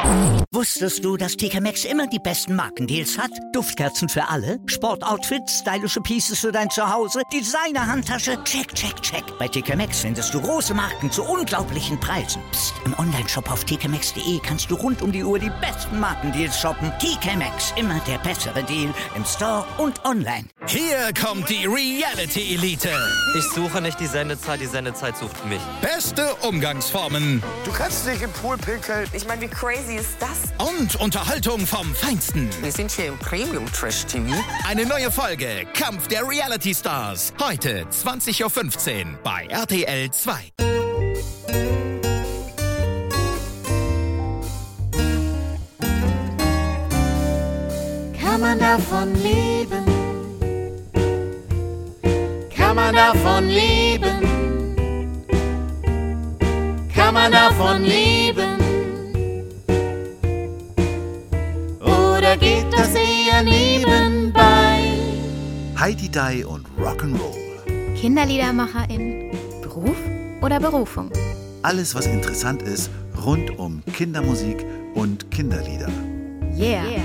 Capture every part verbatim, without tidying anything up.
Wusstest du, dass T K Maxx immer die besten Markendeals hat? Duftkerzen für alle, Sportoutfits, stylische Pieces für dein Zuhause, Designer-Handtasche, check, check, check. Bei T K Maxx findest du große Marken zu unglaublichen Preisen. Psst. Im Onlineshop auf t k maxx punkt d e kannst du rund um die Uhr die besten Markendeals shoppen. T K Maxx, immer der bessere Deal im Store und online. Hier kommt die Reality Elite. Ich suche nicht die Sendezeit, die Sendezeit sucht mich. Beste Umgangsformen. Du kannst dich im Pool pinkeln. Ich meine, wie crazy ist das? Und Unterhaltung vom Feinsten. Wir sind hier im Premium-Trash-T V. Eine neue Folge Kampf der Reality Stars. Heute zwanzig Uhr fünfzehn bei R T L zwei. Kann man davon leben? Kann man davon leben? Kann man davon leben? Oder geht das eher nebenbei? Heidi Dai und Rock'n'Roll. Kinderliedermacherin, Beruf oder Berufung? Alles, was interessant ist, rund um Kindermusik und Kinderlieder. Yeah. yeah.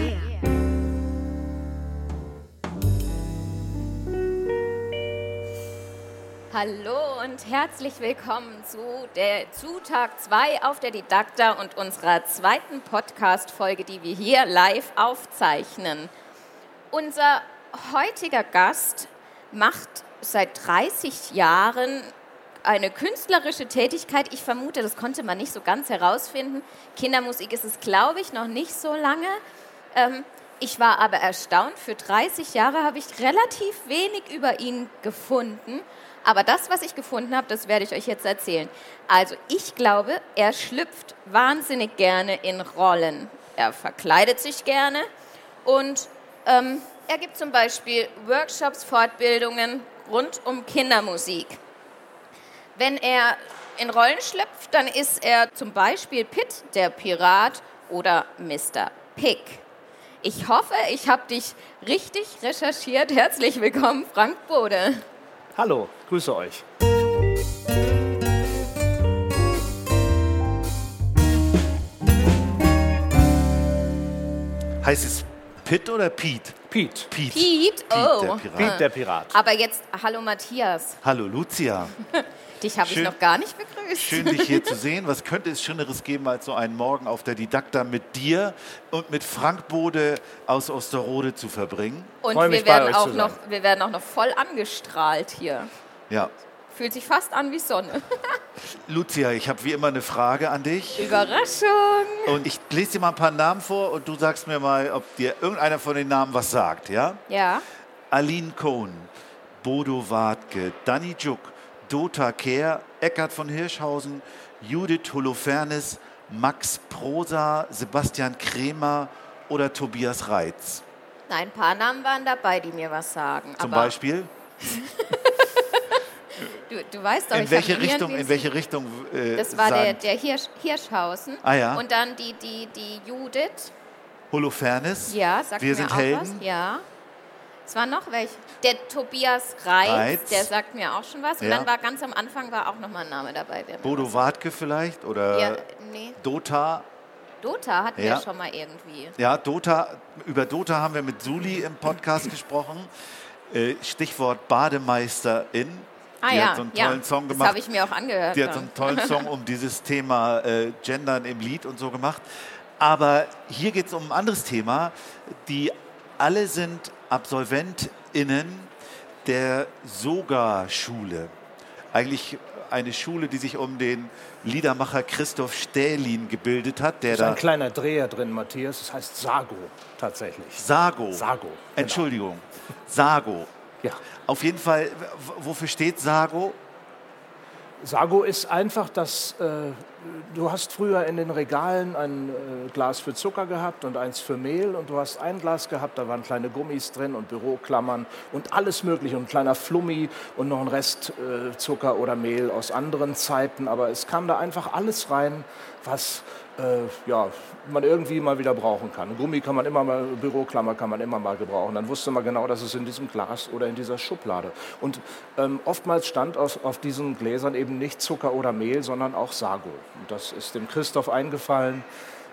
Hallo und herzlich willkommen zu, der, zu Tag zwei auf der Didakta und unserer zweiten Podcast-Folge, die wir hier live aufzeichnen. Unser heutiger Gast macht seit dreißig Jahren eine künstlerische Tätigkeit. Ich vermute, das konnte man nicht so ganz herausfinden. Kindermusik ist es, glaube ich, noch nicht so lange. Ähm, ich war aber erstaunt, für dreißig Jahre habe ich relativ wenig über ihn gefunden. Aber das, was ich gefunden habe, das werde ich euch jetzt erzählen. Also ich glaube, er schlüpft wahnsinnig gerne in Rollen. Er verkleidet sich gerne und ähm, er gibt zum Beispiel Workshops, Fortbildungen rund um Kindermusik. Wenn er in Rollen schlüpft, dann ist er zum Beispiel Pit, der Pirat, oder Mister Pig. Ich hoffe, ich habe dich richtig recherchiert. Herzlich willkommen, Frank Bode. Hallo, grüße euch. Heißt es Pit oder Pete? Pete. Pete. Pete, oh. Der Pirat. Pete, der Pirat. Aber jetzt, hallo Matthias. Hallo Lucia. Dich habe ich Schön- noch gar nicht begrüßt. Schön, dich hier zu sehen. Was könnte es Schöneres geben als so einen Morgen auf der Didakta mit dir und mit Frank Bode aus Osterode zu verbringen? Und Freu mich wir werden, bei euch auch zu noch, sein. wir werden auch noch voll angestrahlt hier. Ja. Fühlt sich fast an wie Sonne. Lucia, ich habe wie immer eine Frage an dich. Überraschung. Und ich lese dir mal ein paar Namen vor und du sagst mir mal, ob dir irgendeiner von den Namen was sagt, ja? Ja. Aline Cohn, Bodo Wartke, Danny Juk, Dota Kehr, Eckhard von Hirschhausen, Judith Holofernes, Max Prosa, Sebastian Kremer oder Tobias Reitz. Nein, ein paar Namen waren dabei, die mir was sagen. Zum aber Beispiel? Du, du weißt doch, In ich welche habe nie Richtung, ein in welche Richtung äh, Das war der, sagen- der Hirsch, Hirschhausen. Ah, ja. Und dann die, die, die Judith. Holofernes? Ja, sagt Wir mir sind auch Helden? was. Ja. Es war noch welche. Der Tobias Reitz, Reitz. der sagt mir auch schon was. Und Ja. dann war ganz am Anfang war auch noch mal ein Name dabei. Der mir Bodo was Wartke vielleicht? Oder sagt. Ja, nee. Dota? Dota hatten Ja. wir schon mal irgendwie. Ja, Dota, über Dota haben wir mit Suli im Podcast gesprochen. Äh, Stichwort Bademeisterin. Ah Die ja, hat so einen ja. tollen Song Das gemacht. habe ich mir auch angehört. Die hat so einen tollen Song um dieses Thema äh, Gendern im Lied und so gemacht. Aber hier geht es um ein anderes Thema. Die alle sind AbsolventInnen der Soga-Schule. Eigentlich eine Schule, die sich um den Liedermacher Christoph Stählin gebildet hat. Der Da ist ein da kleiner Dreher drin, Matthias. Das heißt Sago, tatsächlich. Sago. Sago, genau. Entschuldigung. Sago. Ja. Auf jeden Fall, w- wofür steht Sago? Sago ist einfach das, äh, du hast früher in den Regalen ein äh, Glas für Zucker gehabt und eins für Mehl und du hast ein Glas gehabt, da waren kleine Gummis drin und Büroklammern und alles mögliche und ein kleiner Flummi und noch ein Rest äh, Zucker oder Mehl aus anderen Zeiten, aber es kam da einfach alles rein, was äh, ja, man irgendwie mal wieder brauchen kann. Gummi kann man immer mal, Büroklammer kann man immer mal gebrauchen. Dann wusste man genau, dass es in diesem Glas oder in dieser Schublade. Und ähm, oftmals stand auf, auf diesen Gläsern eben nicht Zucker oder Mehl, sondern auch Sago. Und das ist dem Christoph eingefallen.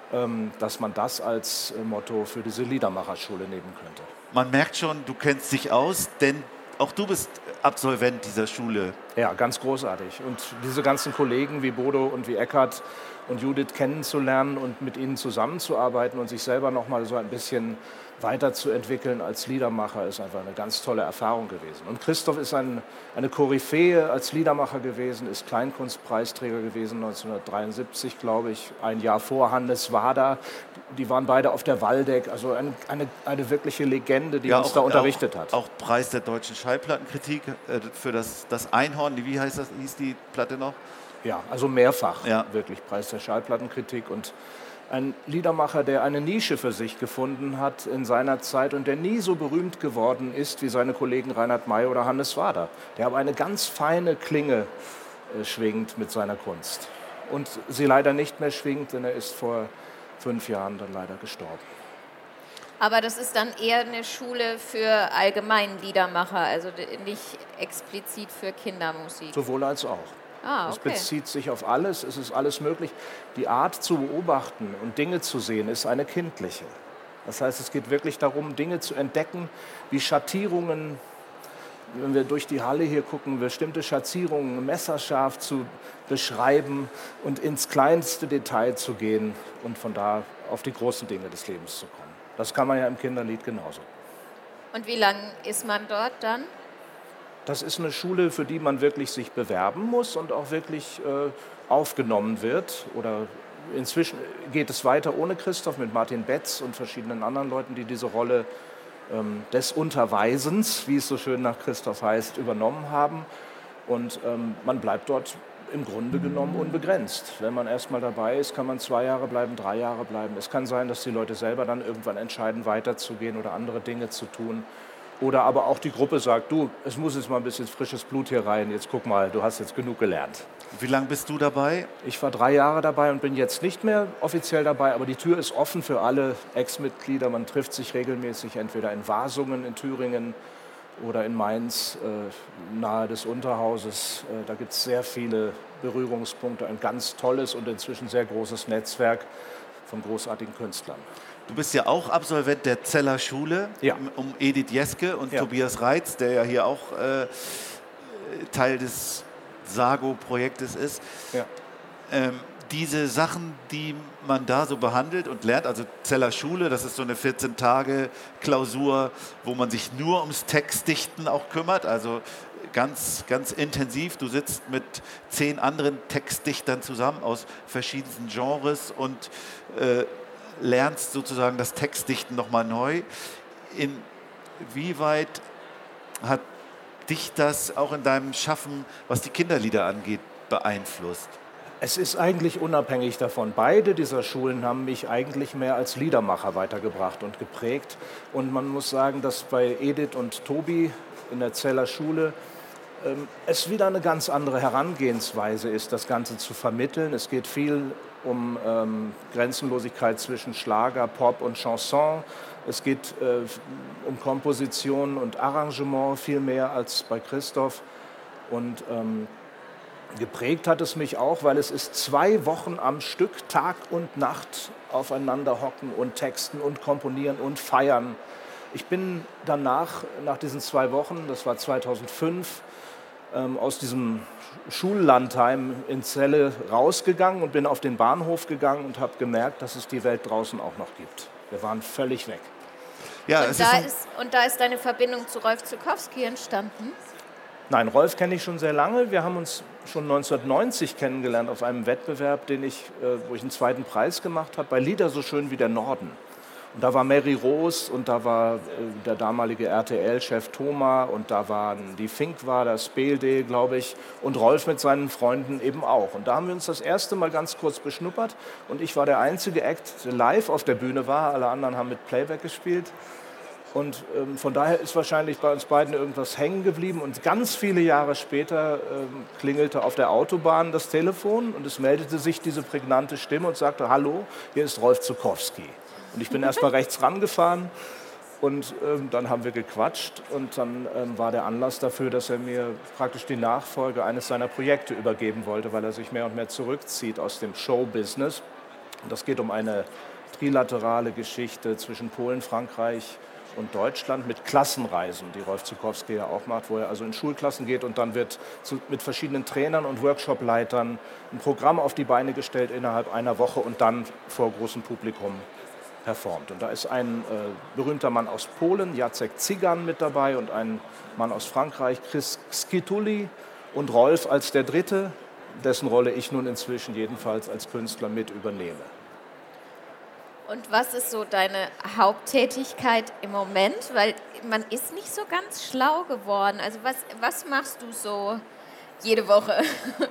ähm, dass man das als äh, Motto für diese Liedermacherschule nehmen könnte. Man merkt schon, du kennst dich aus, denn auch du bist Absolvent dieser Schule. Ja, ganz großartig. Und diese ganzen Kollegen wie Bodo und wie Eckhard und Judith kennenzulernen und mit ihnen zusammenzuarbeiten und sich selber noch mal so ein bisschen weiterzuentwickeln als Liedermacher, ist einfach eine ganz tolle Erfahrung gewesen. Und Christoph ist ein, eine Koryphäe als Liedermacher gewesen, ist Kleinkunstpreisträger gewesen, neunzehnhundertdreiundsiebzig, glaube ich, ein Jahr vor Hannes Wader. Die waren beide auf der Waldeck, also eine, eine, eine wirkliche Legende, die Ja, uns auch, da unterrichtet auch, hat. Auch Preis der deutschen Schallplattenkritik äh, für das, das Einhorn, wie heißt das, hieß die Platte noch? Ja, also mehrfach, ja. wirklich Preis der Schallplattenkritik und ein Liedermacher, der eine Nische für sich gefunden hat in seiner Zeit und der nie so berühmt geworden ist wie seine Kollegen Reinhard May oder Hannes Wader, der aber eine ganz feine Klinge äh, schwingt mit seiner Kunst. Und sie leider nicht mehr schwingt, denn er ist vor fünf Jahren dann leider gestorben. Aber das ist dann eher eine Schule für allgemeinen Liedermacher, also nicht explizit für Kindermusik. Sowohl als auch. Ah, okay. Es bezieht sich auf alles, es ist alles möglich. Die Art zu beobachten und Dinge zu sehen, ist eine kindliche. Das heißt, es geht wirklich darum, Dinge zu entdecken, wie Schattierungen, wenn wir durch die Halle hier gucken, bestimmte Schattierungen messerscharf zu beschreiben und ins kleinste Detail zu gehen und von da auf die großen Dinge des Lebens zu kommen. Das kann man ja im Kinderlied genauso. Und wie lange ist man dort dann? Das ist eine Schule, für die man wirklich sich bewerben muss und auch wirklich äh, aufgenommen wird. Oder inzwischen geht es weiter ohne Christoph mit Martin Betz und verschiedenen anderen Leuten, die diese Rolle ähm, des Unterweisens, wie es so schön nach Christoph heißt, übernommen haben. Und ähm, man bleibt dort im Grunde genommen unbegrenzt. Wenn man erstmal dabei ist, kann man zwei Jahre bleiben, drei Jahre bleiben. Es kann sein, dass die Leute selber dann irgendwann entscheiden, weiterzugehen oder andere Dinge zu tun. Oder aber auch die Gruppe sagt, du, es muss jetzt mal ein bisschen frisches Blut hier rein, jetzt guck mal, du hast jetzt genug gelernt. Wie lange bist du dabei? Ich war drei Jahre dabei und bin jetzt nicht mehr offiziell dabei, aber die Tür ist offen für alle Ex-Mitglieder. Man trifft sich regelmäßig entweder in Wasungen in Thüringen oder in Mainz, äh, nahe des Unterhauses. Äh, da gibt es sehr viele Berührungspunkte, ein ganz tolles und inzwischen sehr großes Netzwerk von großartigen Künstlern. Du bist ja auch Absolvent der Zeller Schule, ja. um Edith Jeske und ja. Tobias Reitz, der ja hier auch äh, Teil des Sago-Projektes ist. Ja. Ähm, diese Sachen, die man da so behandelt und lernt, also Zeller Schule, das ist so eine vierzehn Tage Klausur, wo man sich nur ums Textdichten auch kümmert, also ganz, ganz intensiv. Du sitzt mit zehn anderen Textdichtern zusammen aus verschiedensten Genres und äh, lernst sozusagen das Textdichten nochmal neu. Inwieweit hat dich das auch in deinem Schaffen, was die Kinderlieder angeht, beeinflusst? Es ist eigentlich unabhängig davon. Beide dieser Schulen haben mich eigentlich mehr als Liedermacher weitergebracht und geprägt. Und man muss sagen, dass bei Edith und Tobi in der Zeller Schule ähm, es wieder eine ganz andere Herangehensweise ist, das Ganze zu vermitteln. Es geht viel um ähm, Grenzenlosigkeit zwischen Schlager, Pop und Chanson. Es geht äh, um Komposition und Arrangement viel mehr als bei Christoph. Und ähm, geprägt hat es mich auch, weil es ist zwei Wochen am Stück, Tag und Nacht aufeinander hocken und texten und komponieren und feiern. Ich bin danach, nach diesen zwei Wochen, das war zweitausendfünf, ähm, aus diesem Schullandheim in Celle rausgegangen und bin auf den Bahnhof gegangen und habe gemerkt, dass es die Welt draußen auch noch gibt. Wir waren völlig weg. Ja, und, es da ist ist, und da ist deine Verbindung zu Rolf Zuckowski entstanden? Nein, Rolf kenne ich schon sehr lange. Wir haben uns schon neunzehnhundertneunzig kennengelernt auf einem Wettbewerb, den ich, äh, wo ich einen zweiten Preis gemacht habe, bei Lieder so schön wie der Norden. Und da war Mary Rose und da war äh, der damalige R T L-Chef Thoma und da waren die Fink war das B L D, glaube ich, und Rolf mit seinen Freunden eben auch. Und da haben wir uns das erste Mal ganz kurz beschnuppert und ich war der einzige Act, der live auf der Bühne war. Alle anderen haben mit Playback gespielt. Und ähm, von daher ist wahrscheinlich bei uns beiden irgendwas hängen geblieben. Und ganz viele Jahre später ähm, klingelte auf der Autobahn das Telefon und es meldete sich diese prägnante Stimme und sagte, hallo, hier ist Rolf Zuckowski. Und ich bin erst mal rechts rangefahren und ähm, dann haben wir gequatscht. Und dann ähm, war der Anlass dafür, dass er mir praktisch die Nachfolge eines seiner Projekte übergeben wollte, weil er sich mehr und mehr zurückzieht aus dem Showbusiness. Das geht um eine trilaterale Geschichte zwischen Polen, Frankreich und Deutschland mit Klassenreisen, die Rolf Zuckowski ja auch macht, wo er also in Schulklassen geht und dann wird zu, mit verschiedenen Trainern und Workshopleitern ein Programm auf die Beine gestellt innerhalb einer Woche und dann vor großem Publikum performt. Und da ist ein äh, berühmter Mann aus Polen, Jacek Zygan, mit dabei und ein Mann aus Frankreich, Chris Skituli, und Rolf als der Dritte, dessen Rolle ich nun inzwischen jedenfalls als Künstler mit übernehme. Und was ist so deine Haupttätigkeit im Moment? Weil man ist nicht so ganz schlau geworden. Also was, was machst du so jede Woche?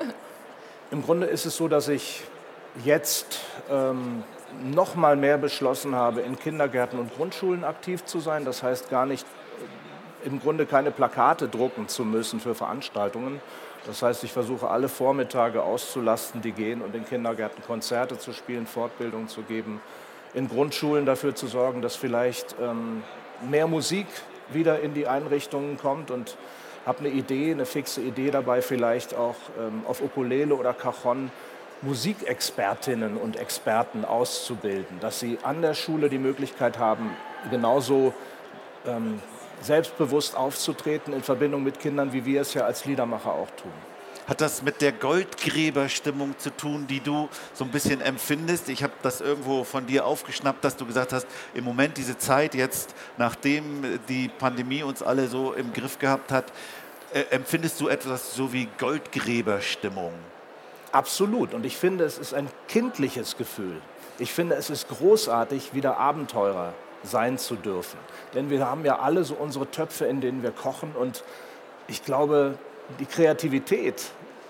Im Grunde ist es so, dass ich jetzt ähm, noch mal mehr beschlossen habe, in Kindergärten und Grundschulen aktiv zu sein. Das heißt gar nicht, im Grunde keine Plakate drucken zu müssen für Veranstaltungen. Das heißt, ich versuche alle Vormittage auszulasten, die gehen, und in Kindergärten Konzerte zu spielen, Fortbildung zu geben, in Grundschulen dafür zu sorgen, dass vielleicht ähm, mehr Musik wieder in die Einrichtungen kommt, und habe eine Idee, eine fixe Idee dabei, vielleicht auch ähm, auf Ukulele oder Cajon Musikexpertinnen und Experten auszubilden, dass sie an der Schule die Möglichkeit haben, genauso ähm, selbstbewusst aufzutreten in Verbindung mit Kindern, wie wir es ja als Liedermacher auch tun. Hat das mit der Goldgräberstimmung zu tun, die du so ein bisschen empfindest? Ich habe das irgendwo von dir aufgeschnappt, dass du gesagt hast, im Moment diese Zeit jetzt, nachdem die Pandemie uns alle so im Griff gehabt hat, äh, empfindest du etwas so wie Goldgräberstimmung? Absolut. Und ich finde, es ist ein kindliches Gefühl. Ich finde, es ist großartig, wieder Abenteurer sein zu dürfen. Denn wir haben ja alle so unsere Töpfe, in denen wir kochen. Und ich glaube, die Kreativität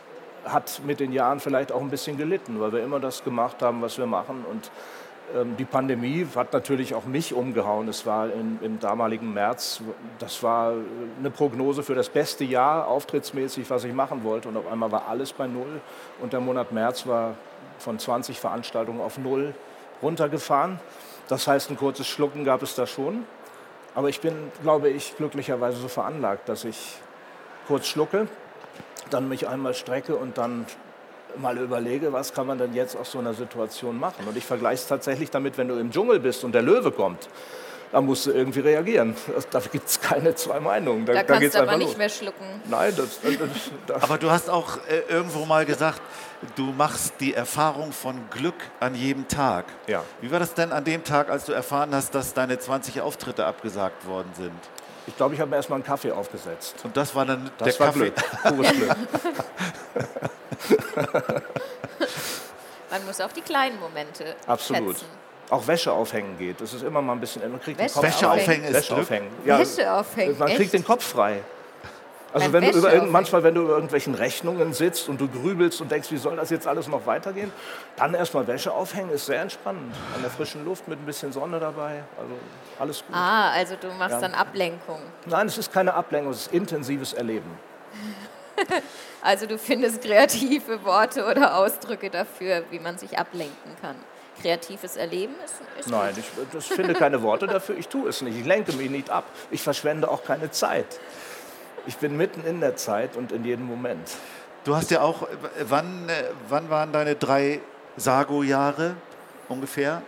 hat mit den Jahren vielleicht auch ein bisschen gelitten, weil wir immer das gemacht haben, was wir machen. Und ähm, die Pandemie hat natürlich auch mich umgehauen. Es war in, im damaligen März, das war eine Prognose für das beste Jahr, auftrittsmäßig, was ich machen wollte. Und auf einmal war alles bei Null. Und der Monat März war von zwanzig Veranstaltungen auf Null runtergefahren. Das heißt, ein kurzes Schlucken gab es da schon. Aber ich bin, glaube ich, glücklicherweise so veranlagt, dass ich kurz schlucke, dann mich einmal strecke und dann mal überlege, was kann man denn jetzt aus so einer Situation machen. Und ich vergleiche es tatsächlich damit, wenn du im Dschungel bist und der Löwe kommt, da musst du irgendwie reagieren. Da gibt es keine zwei Meinungen. Da, da, da kannst da geht's du aber einfach nicht los. mehr schlucken. Nein, das, das, das, Aber du hast auch äh, irgendwo mal gesagt, du machst die Erfahrung von Glück an jedem Tag. Ja. Wie war das denn an dem Tag, als du erfahren hast, dass deine zwanzig Auftritte abgesagt worden sind? Ich glaube, ich habe mir erstmal einen Kaffee aufgesetzt. Und das war dann das der war Kaffee? Glück, pures Glück. Man muss auch die kleinen Momente Absolut. schätzen. Auch Wäsche aufhängen geht. Das ist immer mal ein bisschen... Man kriegt Wäsche den Kopf Wäsche frei. aufhängen ist Wäsche Glück? aufhängen. Wäsche aufhängen, Man kriegt echt? den Kopf frei. Also Beim wenn du Wäsche über irgend, aufhängen. manchmal, wenn du über irgendwelchen Rechnungen sitzt und du grübelst und denkst, wie soll das jetzt alles noch weitergehen, dann erstmal Wäsche aufhängen, ist sehr entspannend. An der frischen Luft mit ein bisschen Sonne dabei, also alles gut. Ah, also du machst Ja. dann Ablenkung. Nein, es ist keine Ablenkung, es ist intensives Erleben. Also du findest kreative Worte oder Ausdrücke dafür, wie man sich ablenken kann. Kreatives Erleben ist, ist Nein, gut. ich, ich finde keine Worte dafür, ich tue es nicht. Ich lenke mich nicht ab, ich verschwende auch keine Zeit. Ich bin mitten in der Zeit und in jedem Moment. Du hast ja auch, wann, äh, wann waren deine drei Sago-Jahre ungefähr?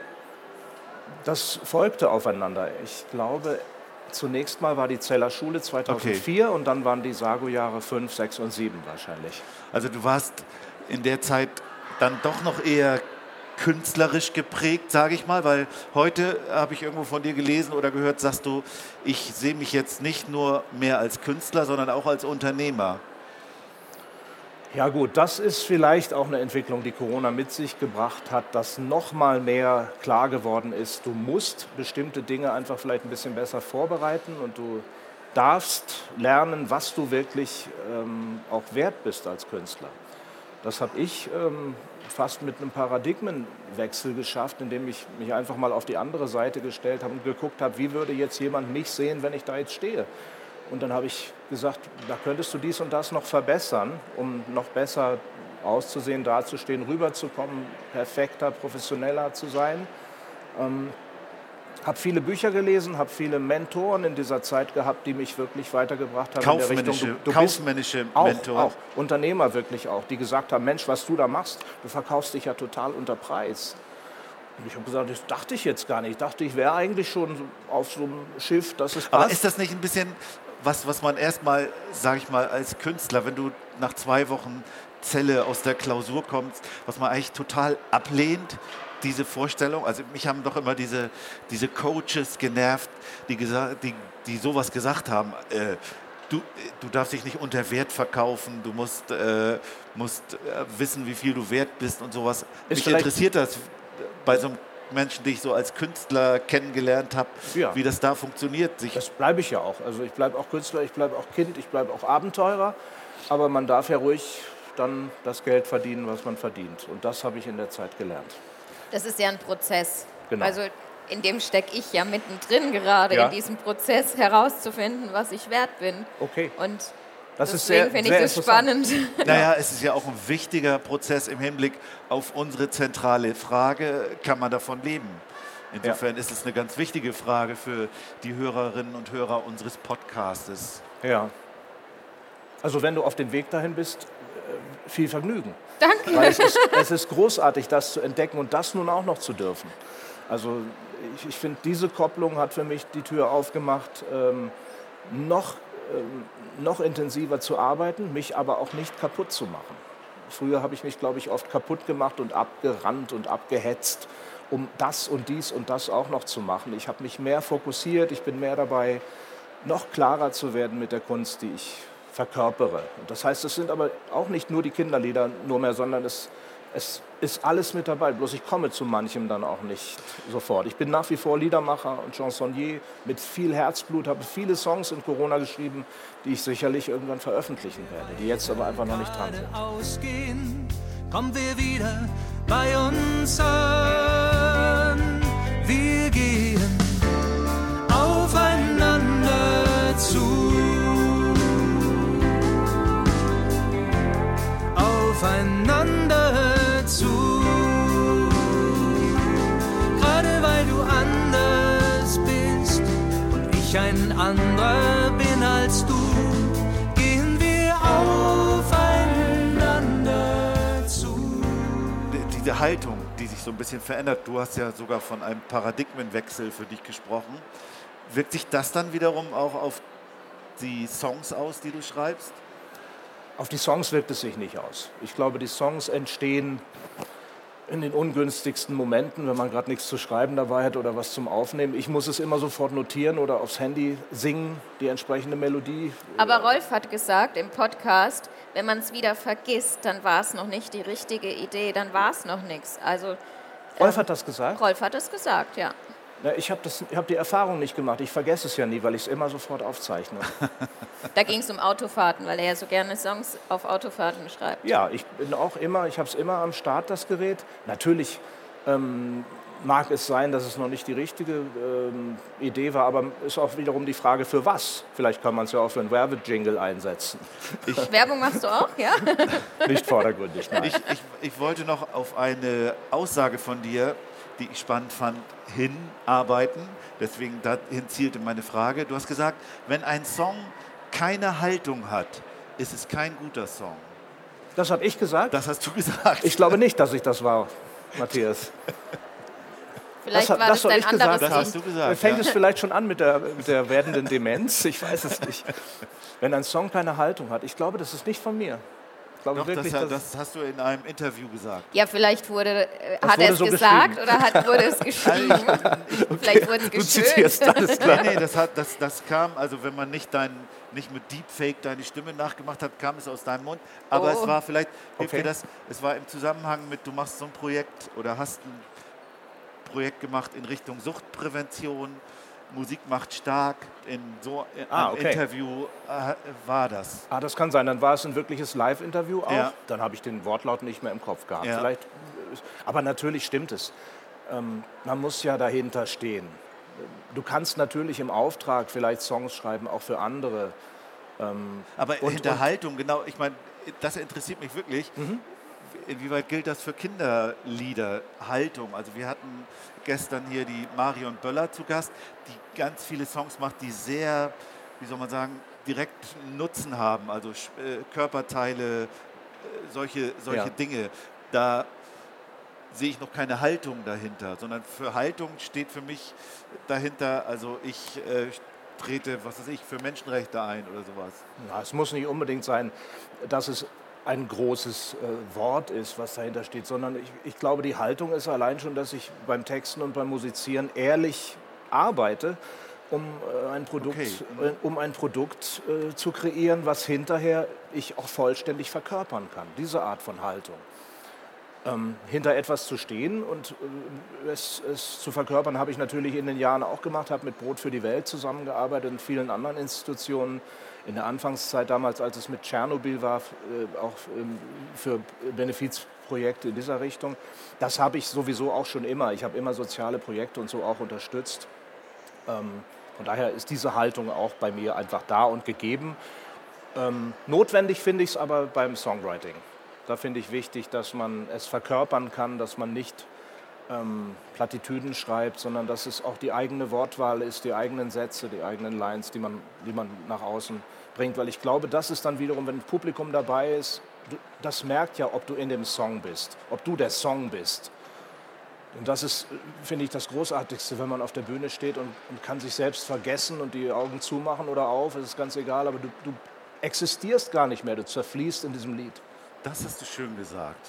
Das folgte aufeinander. Ich glaube, zunächst mal war die Zeller Schule zweitausendvier okay. Und dann waren die Sago-Jahre fünf, sechs und sieben wahrscheinlich. Also du warst in der Zeit dann doch noch eher künstlerisch geprägt, sage ich mal, weil heute habe ich irgendwo von dir gelesen oder gehört, sagst du, ich sehe mich jetzt nicht nur mehr als Künstler, sondern auch als Unternehmer. Ja gut, das ist vielleicht auch eine Entwicklung, die Corona mit sich gebracht hat, dass noch mal mehr klar geworden ist, du musst bestimmte Dinge einfach vielleicht ein bisschen besser vorbereiten und du darfst lernen, was du wirklich ähm, auch wert bist als Künstler. Das habe ich ähm, fast mit einem Paradigmenwechsel geschafft, indem ich mich einfach mal auf die andere Seite gestellt habe und geguckt habe, wie würde jetzt jemand mich sehen, wenn ich da jetzt stehe. Und dann habe ich gesagt, da könntest du dies und das noch verbessern, um noch besser auszusehen, dazustehen, rüberzukommen, perfekter, professioneller zu sein. Ähm, habe viele Bücher gelesen, habe viele Mentoren in dieser Zeit gehabt, die mich wirklich weitergebracht haben. Kaufmännische, in der Richtung, du, du kaufmännische auch, Mentoren. Auch, Unternehmer wirklich auch, die gesagt haben, Mensch, was du da machst, du verkaufst dich ja total unter Preis. Ich habe gesagt, das dachte ich jetzt gar nicht. Ich dachte, ich wäre eigentlich schon so auf so einem Schiff, dass es passt. Aber ist das nicht ein bisschen was, was man erstmal, sage ich mal, als Künstler, wenn du nach zwei Wochen Zelle aus der Klausur kommst, was man eigentlich total ablehnt, diese Vorstellung? Also mich haben doch immer diese, diese Coaches genervt, die, gesa- die, die sowas gesagt haben. Äh, du, du darfst dich nicht unter Wert verkaufen, du musst, äh, musst äh, wissen, wie viel du wert bist und sowas. Ist Mich interessiert das bei so einem Menschen, die ich so als Künstler kennengelernt habe, Ja. wie das da funktioniert. Sich Das bleibe ich ja auch. Also ich bleibe auch Künstler, ich bleibe auch Kind, ich bleibe auch Abenteurer. Aber man darf ja ruhig dann das Geld verdienen, was man verdient. Und das habe ich in der Zeit gelernt. Das ist ja ein Prozess. Genau. Also in dem stecke ich ja mittendrin gerade, Ja. in diesem Prozess herauszufinden, was ich wert bin. Okay. Und Das ist deswegen sehr, finde sehr ich das interessant. spannend. Naja, es ist ja auch ein wichtiger Prozess im Hinblick auf unsere zentrale Frage, kann man davon leben? Insofern ist es eine ganz wichtige Frage für die Hörerinnen und Hörer unseres Podcastes. Ja. Also wenn du auf dem Weg dahin bist, äh, viel Vergnügen. Danke. Weil es ist, es ist großartig, das zu entdecken und das nun auch noch zu dürfen. Also ich, ich finde, diese Kopplung hat für mich die Tür aufgemacht, ähm, noch, ähm, noch intensiver zu arbeiten, mich aber auch nicht kaputt zu machen. Früher habe ich mich, glaube ich, oft kaputt gemacht und abgerannt und abgehetzt, um das und dies und das auch noch zu machen. Ich habe mich mehr fokussiert, ich bin mehr dabei, noch klarer zu werden mit der Kunst, die ich verkörpere. Und das heißt, es sind aber auch nicht nur die Kinderlieder nur mehr, sondern es, es ist alles mit dabei. Bloß ich komme zu manchem dann auch nicht sofort. Ich bin nach wie vor Liedermacher und Chansonnier mit viel Herzblut, habe viele Songs in Corona geschrieben, die ich sicherlich irgendwann veröffentlichen werde, die jetzt aber einfach noch nicht dran sind. Ausgehen, kommen wir wieder bei uns an. Wir gehen aufeinander zu. Aufeinander zu. Gerade weil du anders bist und ich ein anderer bin als du, gehen wir aufeinander zu. Diese Haltung, die sich so ein bisschen verändert, du hast ja sogar von einem Paradigmenwechsel für dich gesprochen. Wirkt sich das dann wiederum auch auf die Songs aus, die du schreibst? Auf die Songs wirkt es sich nicht aus. Ich glaube, die Songs entstehen in den ungünstigsten Momenten, wenn man gerade nichts zu schreiben dabei hat oder was zum Aufnehmen. Ich muss es immer sofort notieren oder aufs Handy singen, die entsprechende Melodie. Aber Rolf hat gesagt im Podcast, wenn man es wieder vergisst, dann war es noch nicht die richtige Idee, dann war es noch nichts. Also, Rolf hat das gesagt? Rolf hat es gesagt, ja. Na, ich habe hab die Erfahrung nicht gemacht. Ich vergesse es ja nie, weil ich es immer sofort aufzeichne. Da ging es um Autofahrten, weil er ja so gerne Songs auf Autofahrten schreibt. Ja, ich bin auch immer, ich habe es immer am Start, das Gerät. Natürlich ähm, mag es sein, dass es noch nicht die richtige ähm, Idee war, aber ist auch wiederum die Frage, für was? Vielleicht kann man es ja auch für einen Werbejingle einsetzen. Ich, Werbung machst du auch, ja? Nicht vordergründig, nein. ich, ich, ich wollte noch auf eine Aussage von dir, die ich spannend fand, hinarbeiten. Deswegen dahin zielte meine Frage. Du hast gesagt, wenn ein Song keine Haltung hat, ist es kein guter Song. Das habe ich gesagt? Das hast du gesagt. Ich glaube nicht, dass ich das war, Matthias. Vielleicht das, war das das habe dein ich anderes gesagt. Das hast du gesagt. Fängt ja. es vielleicht schon an mit der, mit der werdenden Demenz? Ich weiß es nicht. Wenn ein Song keine Haltung hat, ich glaube, das ist nicht von mir. Ich glaube Doch, wirklich, das, dass das hast du in einem Interview gesagt. Ja, vielleicht wurde, äh, Das hat wurde er es so gesagt geschrieben. oder hat, wurde es geschrieben. Vielleicht wurde es du zitierst geschönt. alles klar. Nee, nee, das, hat, das, das kam, also wenn man nicht, dein, nicht mit Deepfake deine Stimme nachgemacht hat, kam es aus deinem Mund. Aber Oh. es war vielleicht, hilft Okay. dir das, es war im Zusammenhang mit, du machst so ein Projekt oder hast ein Projekt gemacht in Richtung Suchtprävention, Musik macht stark, in so in Ah, einem okay. Interview äh, war das. Ah, das kann sein. Dann war es ein wirkliches Live-Interview auch. Ja. Dann habe ich den Wortlaut nicht mehr im Kopf gehabt. Ja. Vielleicht, aber natürlich stimmt es. Ähm, man muss ja dahinter stehen. Du kannst natürlich im Auftrag vielleicht Songs schreiben, auch für andere. Ähm, Aber und- Hinterhaltung, genau, ich meine, das interessiert mich wirklich. Inwieweit gilt das für Kinderlieder? Haltung. Also wir hatten gestern hier die Marion Böller zu Gast, die ganz viele Songs macht, die sehr, wie soll man sagen, direkt Nutzen haben. Also äh, Körperteile, äh, solche, solche Ja. Dinge. Da sehe ich noch keine Haltung dahinter, sondern für Haltung steht für mich dahinter, also ich äh, trete, was weiß ich, für Menschenrechte ein oder sowas. Ja, es muss nicht unbedingt sein, dass es ein großes äh, Wort ist, was dahinter steht, sondern ich, ich glaube, die Haltung ist allein schon, dass ich beim Texten und beim Musizieren ehrlich arbeite, um äh, ein Produkt, Okay. äh, um ein Produkt äh, zu kreieren, was hinterher ich auch vollständig verkörpern kann. Diese Art von Haltung. Ähm, hinter etwas zu stehen und äh, es, es zu verkörpern, habe ich natürlich in den Jahren auch gemacht, habe mit Brot für die Welt zusammengearbeitet und vielen anderen Institutionen. In der Anfangszeit damals, als es mit Tschernobyl war, äh, auch ähm, für Benefizprojekte in dieser Richtung. Das habe ich sowieso auch schon immer. Ich habe immer soziale Projekte und so auch unterstützt. Ähm, von daher ist diese Haltung auch bei mir einfach da und gegeben. Ähm, notwendig finde ich es aber beim Songwriting. Da finde ich wichtig, dass man es verkörpern kann, dass man nicht ähm, Plattitüden schreibt, sondern dass es auch die eigene Wortwahl ist, die eigenen Sätze, die eigenen Lines, die man, die man nach außen bringt. Weil ich glaube, das ist dann wiederum, wenn ein Publikum dabei ist, du, das merkt ja, ob du in dem Song bist, ob du der Song bist. Und das ist, finde ich, das Großartigste, wenn man auf der Bühne steht und, und kann sich selbst vergessen und die Augen zumachen oder auf, es ist ganz egal, aber du, du existierst gar nicht mehr, du zerfließt in diesem Lied. Das hast du schön gesagt.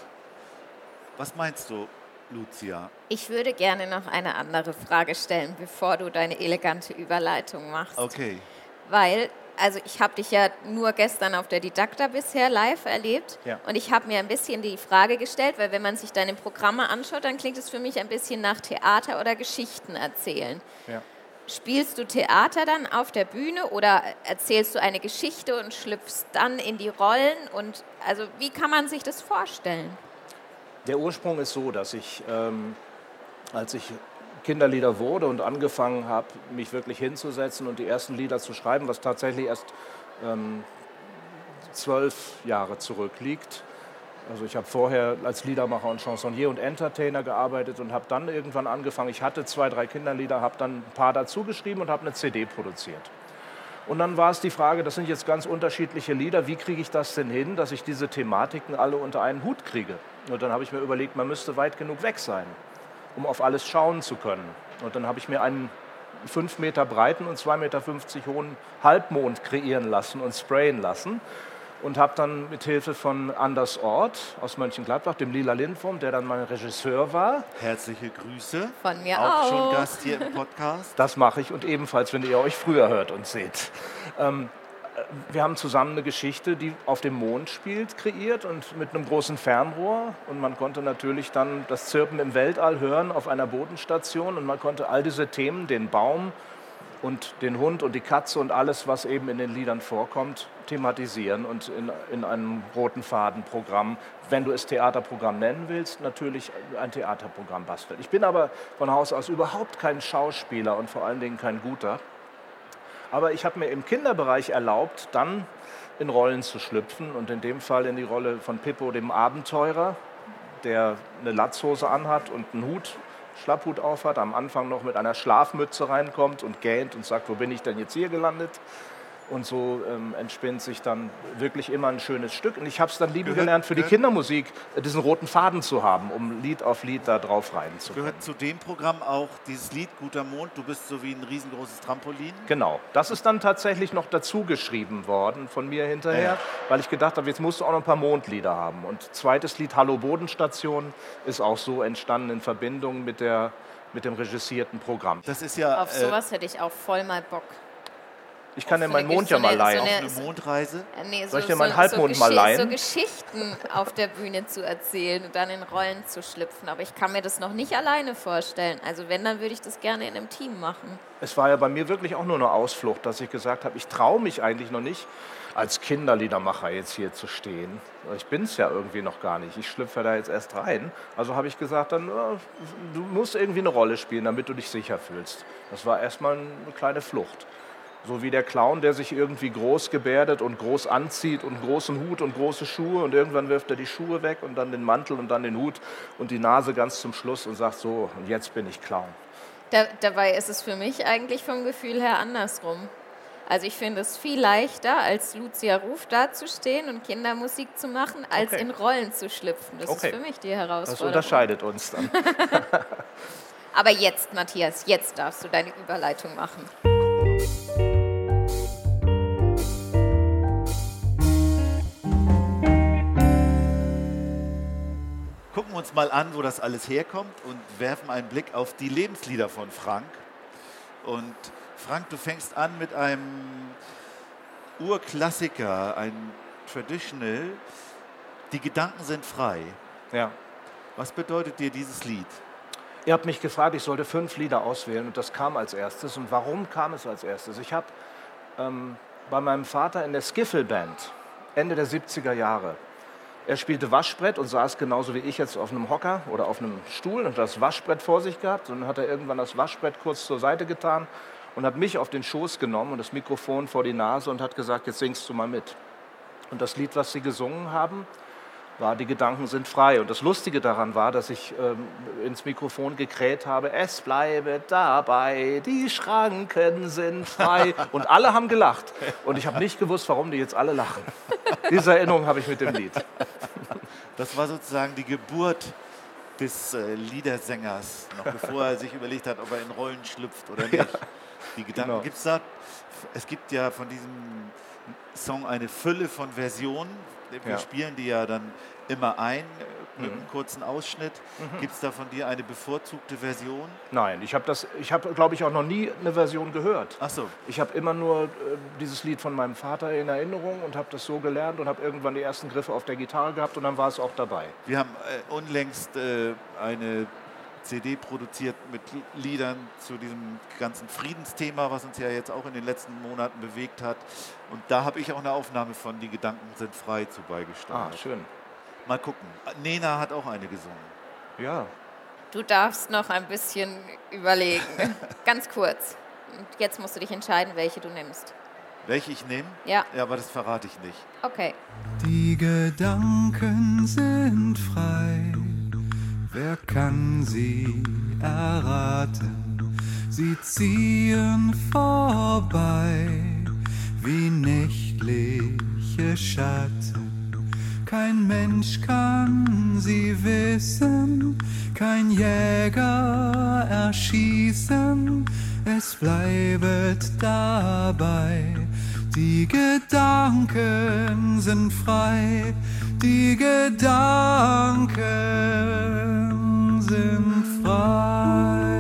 Was meinst du, Lucia? Ich würde gerne noch eine andere Frage stellen, bevor du deine elegante Überleitung machst. Okay. Weil, also ich habe dich ja nur gestern auf der Didakta bisher live erlebt. Ja. Und ich habe mir ein bisschen die Frage gestellt, weil wenn man sich deine Programme anschaut, dann klingt es für mich ein bisschen nach Theater oder Geschichten erzählen. Ja. Spielst du Theater dann auf der Bühne oder erzählst du eine Geschichte und schlüpfst dann in die Rollen? Und also wie kann man sich das vorstellen? Der Ursprung ist so, dass ich, ähm, als ich Kinderlieder wurde und angefangen habe, mich wirklich hinzusetzen und die ersten Lieder zu schreiben, was tatsächlich erst ähm, zwölf Jahre zurückliegt. Also ich habe vorher als Liedermacher und Chansonnier und Entertainer gearbeitet und habe dann irgendwann angefangen, ich hatte zwei, drei Kinderlieder, habe dann ein paar dazu geschrieben und habe eine C D produziert. Und dann war es die Frage, das sind jetzt ganz unterschiedliche Lieder, wie kriege ich das denn hin, dass ich diese Thematiken alle unter einen Hut kriege? Und dann habe ich mir überlegt, man müsste weit genug weg sein, um auf alles schauen zu können. Und dann habe ich mir einen fünf Meter breiten und zwei Meter fünfzig hohen Halbmond kreieren lassen und sprayen lassen. Und habe dann mit Hilfe von Anders Ort aus Mönchengladbach, dem Lila Lindwurm, der dann mein Regisseur war. Herzliche Grüße. Von mir auch. auch. Schon Gast hier im Podcast. Das mache ich und ebenfalls, wenn ihr euch früher hört und seht. Ähm, wir haben zusammen eine Geschichte, die auf dem Mond spielt, kreiert und mit einem großen Fernrohr. Und man konnte natürlich dann das Zirpen im Weltall hören auf einer Bodenstation. Und man konnte all diese Themen, den Baum und den Hund und die Katze und alles, was eben in den Liedern vorkommt, thematisieren und in, in einem roten Fadenprogramm, wenn du es Theaterprogramm nennen willst, natürlich ein Theaterprogramm basteln. Ich bin aber von Haus aus überhaupt kein Schauspieler und vor allen Dingen kein guter. Aber ich habe mir im Kinderbereich erlaubt, dann in Rollen zu schlüpfen und in dem Fall in die Rolle von Pippo, dem Abenteurer, der eine Latzhose anhat und einen Hut, Schlapphut aufhat, am Anfang noch mit einer Schlafmütze reinkommt und gähnt und sagt, wo bin ich denn jetzt hier gelandet? Und so ähm, entspinnt sich dann wirklich immer ein schönes Stück. Und ich habe es dann lieben Gehört- gelernt, für die gehört- Kindermusik äh, diesen roten Faden zu haben, um Lied auf Lied da drauf rein zu können. Gehört zu dem Programm auch dieses Lied Guter Mond, du bist so wie ein riesengroßes Trampolin? Genau, das ist dann tatsächlich noch dazu geschrieben worden von mir hinterher, Ja. weil ich gedacht habe, jetzt musst du auch noch ein paar Mondlieder haben. Und zweites Lied, Hallo Bodenstation, ist auch so entstanden in Verbindung mit, der, mit dem regissierten Programm. Das ist ja Auf äh, sowas hätte ich auch voll mal Bock. Ich kann Auch dir so meinen eine- Mond so ja mal eine- leihen. so eine- eine Mondreise. Äh, Nee, Soll ich dir meinen Halbmond so mal Gesch- leihen? So Geschichten auf der Bühne zu erzählen und dann in Rollen zu schlüpfen. Aber ich kann mir das noch nicht alleine vorstellen. Also wenn, dann würde ich das gerne in einem Team machen. Es war ja bei mir wirklich auch nur eine Ausflucht, dass ich gesagt habe, ich traue mich eigentlich noch nicht, als Kinderliedermacher jetzt hier zu stehen. Ich bin es ja irgendwie noch gar nicht. Ich schlüpfe da jetzt erst rein. Also habe ich gesagt, dann, äh, du musst irgendwie eine Rolle spielen, damit du dich sicher fühlst. Das war erstmal eine kleine Flucht. So wie der Clown, der sich irgendwie groß gebärdet und groß anzieht und einen großen Hut und große Schuhe und irgendwann wirft er die Schuhe weg und dann den Mantel und dann den Hut und die Nase ganz zum Schluss und sagt so, und jetzt bin ich Clown. Da, dabei ist es für mich eigentlich vom Gefühl her andersrum. Also ich finde es viel leichter, als Lucia Ruf dazustehen und Kindermusik zu machen, als Okay. in Rollen zu schlüpfen. Das Okay. ist für mich die Herausforderung. Das unterscheidet uns dann. Aber jetzt, Matthias, jetzt darfst du deine Überleitung machen. Gucken wir uns mal an, wo das alles herkommt und werfen einen Blick auf die Lebenslieder von Frank. Und Frank, du fängst an mit einem Urklassiker, ein Traditional. Die Gedanken sind frei. Ja. Was bedeutet dir dieses Lied? Ihr habt mich gefragt, ich sollte fünf Lieder auswählen und das kam als erstes. Und warum kam es als erstes? Ich habe ähm, bei meinem Vater in der Skiffle-Band, Ende der siebziger Jahre, er spielte Waschbrett und saß genauso wie ich jetzt auf einem Hocker oder auf einem Stuhl und das Waschbrett vor sich gehabt. Und dann hat er irgendwann das Waschbrett kurz zur Seite getan und hat mich auf den Schoß genommen und das Mikrofon vor die Nase und hat gesagt, jetzt singst du mal mit. Und das Lied, was sie gesungen haben, war Die Gedanken sind frei. Und das Lustige daran war, dass ich ähm, ins Mikrofon gekräht habe, es bleibe dabei, die Schranken sind frei. Und alle haben gelacht. Und ich habe nicht gewusst, warum die jetzt alle lachen. Diese Erinnerung habe ich mit dem Lied. Das war sozusagen die Geburt des äh, Liedersängers, noch bevor er sich überlegt hat, ob er in Rollen schlüpft oder nicht. Ja, Die Gedanken genau. gibt's da. Es gibt ja von diesem Song eine Fülle von Versionen. Wir Ja. spielen die ja dann immer ein, äh, mit Mhm. einem kurzen Ausschnitt. Mhm. Gibt es da von dir eine bevorzugte Version? Nein, ich habe das, ich habe, glaube ich, auch noch nie eine Version gehört. Ach so. Ich habe immer nur äh, dieses Lied von meinem Vater in Erinnerung und habe das so gelernt und habe irgendwann die ersten Griffe auf der Gitarre gehabt und dann war es auch dabei. Wir haben äh, unlängst äh, eine C D produziert mit Liedern zu diesem ganzen Friedensthema, was uns ja jetzt auch in den letzten Monaten bewegt hat. Und da habe ich auch eine Aufnahme von Die Gedanken sind frei zu beigesteuert. Ah, schön. Mal gucken. Nena hat auch eine gesungen. Ja. Du darfst noch ein bisschen überlegen. Ganz kurz. Und jetzt musst du dich entscheiden, welche du nimmst. Welche ich nehme? Ja. Ja, aber das verrate ich nicht. Okay. Die Gedanken sind frei, wer kann sie erraten? Sie ziehen vorbei wie nächtliche Schatten. Kein Mensch kann sie wissen, kein Jäger erschießen, es bleibet dabei. Die Gedanken sind frei, die Gedanken sind frei.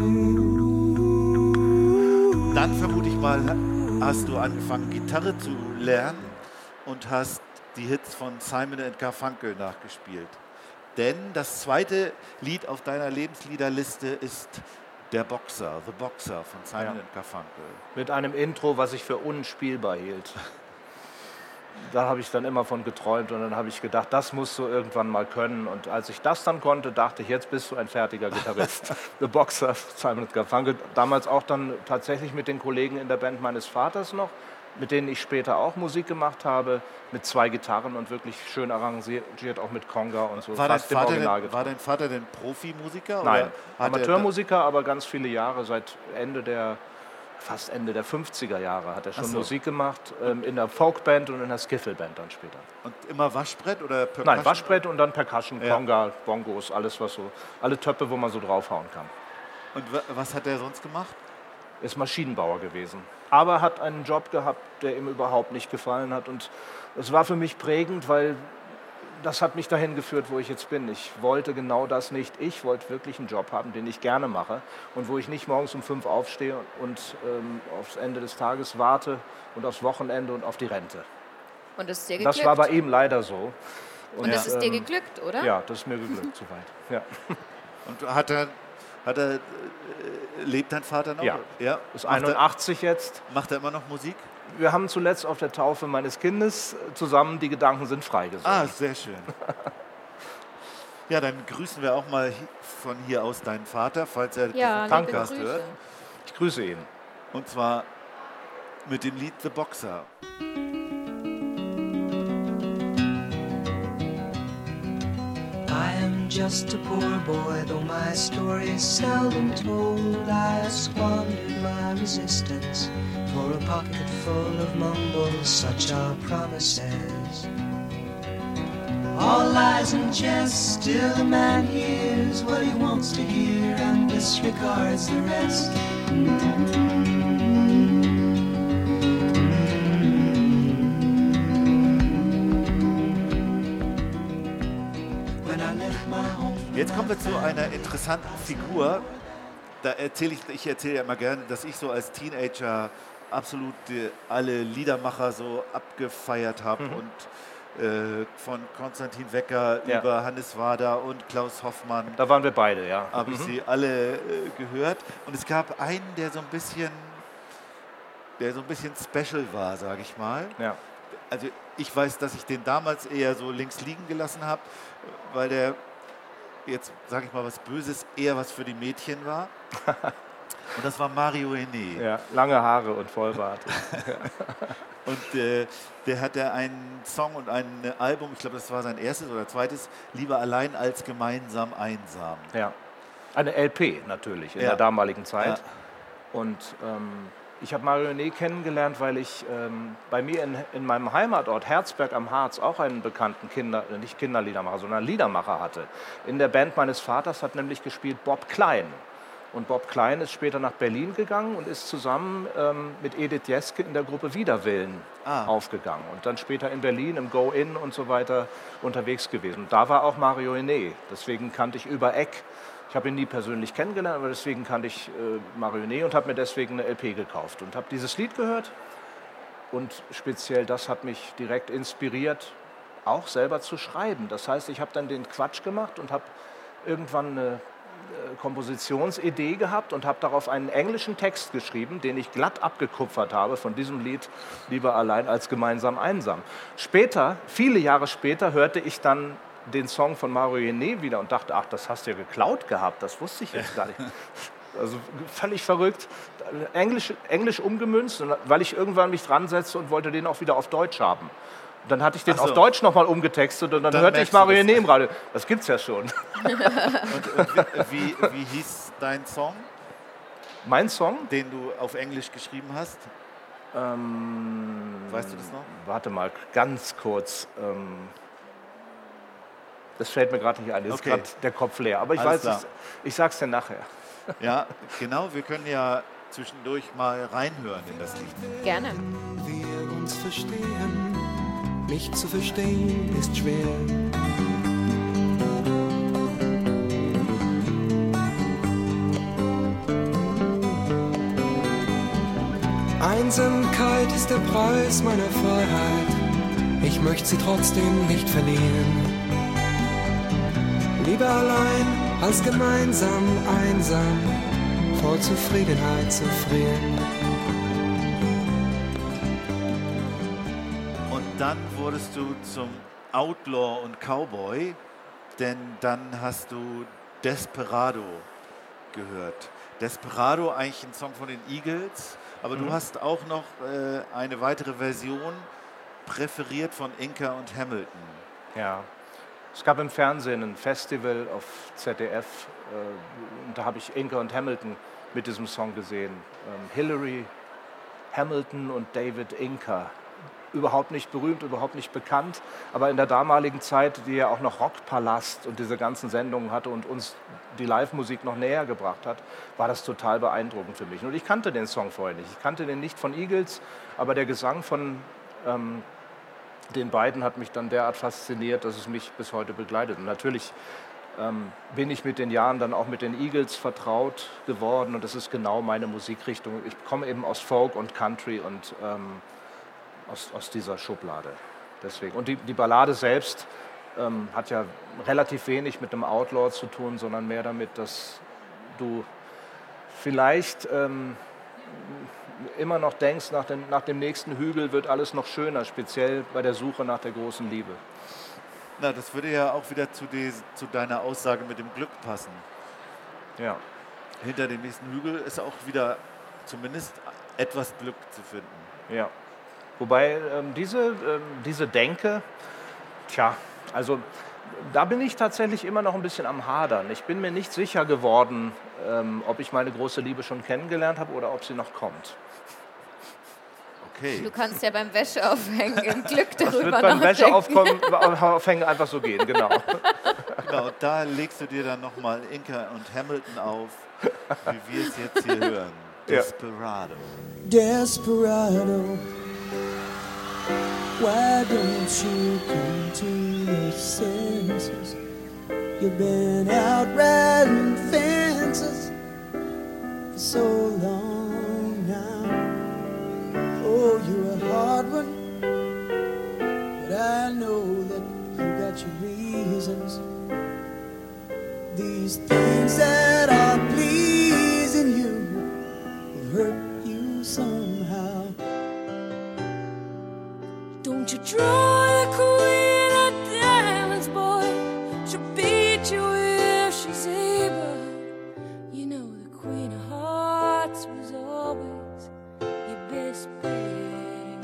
Dann vermute ich mal, hast du angefangen, Gitarre zu lernen und hast die Hits von Simon and Garfunkel nachgespielt. Denn das zweite Lied auf deiner Lebensliederliste ist Der Boxer, The Boxer von Simon Ja. and Garfunkel. Mit einem Intro, was ich für unspielbar hielt. Da habe ich dann immer von geträumt und dann habe ich gedacht, das musst du irgendwann mal können. Und als ich das dann konnte, dachte ich, jetzt bist du ein fertiger Gitarrist. The Boxer, Simon and Garfunkel. Damals auch dann tatsächlich mit den Kollegen in der Band meines Vaters noch, mit denen ich später auch Musik gemacht habe, mit zwei Gitarren und wirklich schön arrangiert, auch mit Conga und so. War dein, fast im Vater Original denn, war dein Vater denn Profimusiker? Nein, oder hat er- Amateurmusiker, aber ganz viele Jahre, seit Ende der, fast Ende der fünfziger Jahre hat er schon Ach so. Musik gemacht, ähm, in der Folkband und in der Skiffle-Band dann später. Und immer Waschbrett oder Percussion? Nein, Waschbrett und dann Percussion, Ja. Conga, Bongos, alles was so, alle Töpfe, wo man so draufhauen kann. Und wa- was hat er sonst gemacht? Ist Maschinenbauer gewesen. Aber hat einen Job gehabt, der ihm überhaupt nicht gefallen hat. Und es war für mich prägend, weil das hat mich dahin geführt, wo ich jetzt bin. Ich wollte genau das nicht. Ich wollte wirklich einen Job haben, den ich gerne mache und wo ich nicht morgens um fünf aufstehe und ähm, aufs Ende des Tages warte und aufs Wochenende und auf die Rente. Und es ist dir geglückt. Das war bei ihm leider so. Und es ist dir ähm, geglückt, oder? Ja, das ist mir geglückt soweit. Ja. Und hat er, hat er, äh, lebt dein Vater noch? Ja. ja? Ist Macht er- einundachtzig jetzt. Macht er immer noch Musik? Wir haben zuletzt auf der Taufe meines Kindes zusammen Die Gedanken sind frei gesungen. Ah, sehr schön. Ja, dann grüßen wir auch mal hi- von hier aus deinen Vater, falls er Ja, diesen liebe Podcast Grüße. hört. Ich grüße ihn. Und zwar mit dem Lied The Boxer. I am just a poor boy, though my story is seldom told. I squandered my resistance for a pocket full of mumbles, such are promises. All lies and jest, still a man hears what he wants to hear and disregards the rest. Jetzt kommen wir zu einer interessanten Figur. Da erzähle ich, ich erzähle ja immer gerne, dass ich so als Teenager absolut die, alle Liedermacher so abgefeiert habe mhm. und äh, von Konstantin Wecker ja. über Hannes Wader und Klaus Hoffmann. Da waren wir beide, ja. Habe mhm. ich sie alle äh, gehört. Und es gab einen, der so ein bisschen, der so ein bisschen special war, sage ich mal. Ja. Also ich weiß, dass ich den damals eher so links liegen gelassen habe, weil der, jetzt sage ich mal was Böses, eher was für die Mädchen war. Und das war Mario Henné. Ja, lange Haare und Vollbart. Und äh, der hatte einen Song und ein Album, ich glaube, das war sein erstes oder zweites, Lieber allein als gemeinsam einsam. Ja, eine L P natürlich in ja. der damaligen Zeit. Ja. Und ähm, ich habe Mario Henné kennengelernt, weil ich ähm, bei mir in, in meinem Heimatort Herzberg am Harz auch einen bekannten Kinder, nicht Kinderliedermacher, sondern Liedermacher hatte. In der Band meines Vaters hat nämlich gespielt Bob Klein. Und Bob Klein ist später nach Berlin gegangen und ist zusammen ähm, mit Edith Jeske in der Gruppe Widerwillen ah. aufgegangen. Und dann später in Berlin im Go-In und so weiter unterwegs gewesen. Und da war auch Mario Henné. Deswegen kannte ich über Eck. Ich habe ihn nie persönlich kennengelernt, aber deswegen kannte ich äh, Mario Henné und habe mir deswegen eine L P gekauft. Und habe dieses Lied gehört. Und speziell das hat mich direkt inspiriert, auch selber zu schreiben. Das heißt, ich habe dann den Quatsch gemacht und habe irgendwann eine Kompositionsidee gehabt und habe darauf einen englischen Text geschrieben, den ich glatt abgekupfert habe von diesem Lied Lieber allein als gemeinsam einsam. Später, viele Jahre später, hörte ich dann den Song von Mario Henné wieder und dachte, ach, das hast du ja geklaut gehabt, das wusste ich jetzt gar nicht. Also völlig verrückt, Englisch, Englisch umgemünzt, weil ich irgendwann mich dran setzte und wollte den auch wieder auf Deutsch haben. Dann hatte ich den so. auf Deutsch nochmal umgetextet und dann, dann hörte ich Mario Henné im Radio. Das gibt's ja schon. Und, und wie, wie, wie hieß dein Song? Mein Song? Den du auf Englisch geschrieben hast? Ähm, weißt du das noch? Warte mal, ganz kurz. Ähm, das fällt mir gerade nicht ein. Jetzt okay. ist gerade der Kopf leer. Aber ich Alles weiß, ich, ich sag's dir nachher. Ja, genau. Wir können ja zwischendurch mal reinhören in das Lied. Gerne. Wir uns verstehen. Mich zu verstehen ist schwer. Einsamkeit ist der Preis meiner Freiheit. Ich möchte sie trotzdem nicht verlieren. Lieber allein als gemeinsam einsam, vor Zufriedenheit zu frieren. Dann wurdest du zum Outlaw und Cowboy, denn dann hast du Desperado gehört. Desperado, eigentlich ein Song von den Eagles, aber mhm. du hast auch noch äh, eine weitere Version präferiert von Inca und Hamilton. Ja, es gab im Fernsehen ein Festival auf Z D F äh, und da habe ich Inca und Hamilton mit diesem Song gesehen. Ähm, Hillary Hamilton und David Inca. Überhaupt nicht berühmt, überhaupt nicht bekannt, aber in der damaligen Zeit, die ja auch noch Rockpalast und diese ganzen Sendungen hatte und uns die Live-Musik noch näher gebracht hat, war das total beeindruckend für mich. Und ich kannte den Song vorher nicht. Ich kannte den nicht von Eagles, aber der Gesang von ähm, den beiden hat mich dann derart fasziniert, dass es mich bis heute begleitet. Und natürlich ähm, bin ich mit den Jahren dann auch mit den Eagles vertraut geworden und das ist genau meine Musikrichtung. Ich komme eben aus Folk und Country und ähm, Aus, aus dieser Schublade. Deswegen. Und die, die Ballade selbst ähm, hat ja relativ wenig mit dem Outlaw zu tun, sondern mehr damit, dass du vielleicht ähm, immer noch denkst, nach dem, nach dem nächsten Hügel wird alles noch schöner, speziell bei der Suche nach der großen Liebe. Na, das würde ja auch wieder zu, die, zu deiner Aussage mit dem Glück passen. Ja. Hinter dem nächsten Hügel ist auch wieder zumindest etwas Glück zu finden. Ja. Wobei ähm, diese, ähm, diese Denke, tja, also da bin ich tatsächlich immer noch ein bisschen am Hadern. Ich bin mir nicht sicher geworden, ähm, ob ich meine große Liebe schon kennengelernt habe oder ob sie noch kommt. Okay. Du kannst ja beim Wäscheaufhängen im Glück Das darüber wird beim nachdenken. Wäscheaufhängen einfach so gehen, genau. Genau, da legst du dir dann nochmal Inca und Hamilton auf, wie wir es jetzt hier hören. Desperado. Desperado, why don't you come to your senses? You've been out riding fences for so long now. Oh, you're a hard one, but I know that you got your reasons. These things that are pleasing you will hurt you somehow. Don't you draw the queen of diamonds, boy. She'll beat you if she's able. You know the queen of hearts was always your best bet.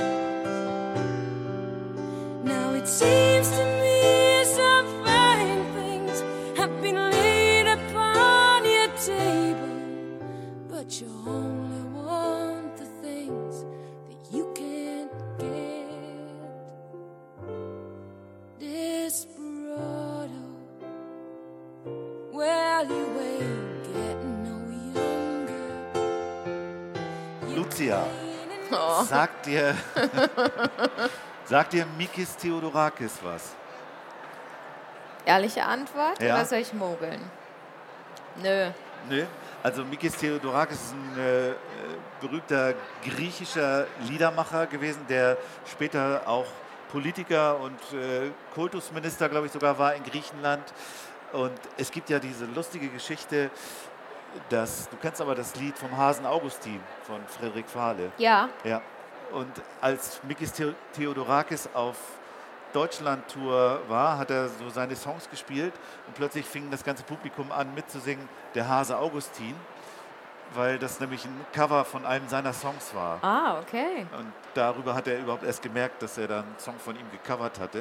Now it seems to me some fine things have been laid upon your table, but you only want the things that you can't get. Desperado, well, you ain't getting no younger. Lucia, Oh. sagt dir, sagt dir Mikis Theodorakis was? Ehrliche Antwort Ja. oder soll ich mogeln? Nö. Nö. Also Mikis Theodorakis ist ein äh, berühmter griechischer Liedermacher gewesen, der später auch Politiker und äh, Kultusminister, glaube ich, sogar war in Griechenland. Und es gibt ja diese lustige Geschichte, dass, du kennst aber das Lied vom Hasen Augustin von Frederik Fahle. Ja. Ja. Und als Mikis The- Theodorakis auf Deutschland-Tour war, hat er so seine Songs gespielt und plötzlich fing das ganze Publikum an mitzusingen, der Hase Augustin, weil das nämlich ein Cover von einem seiner Songs war. Ah, okay. Und darüber hat er überhaupt erst gemerkt, dass er dann einen Song von ihm gecovert hatte.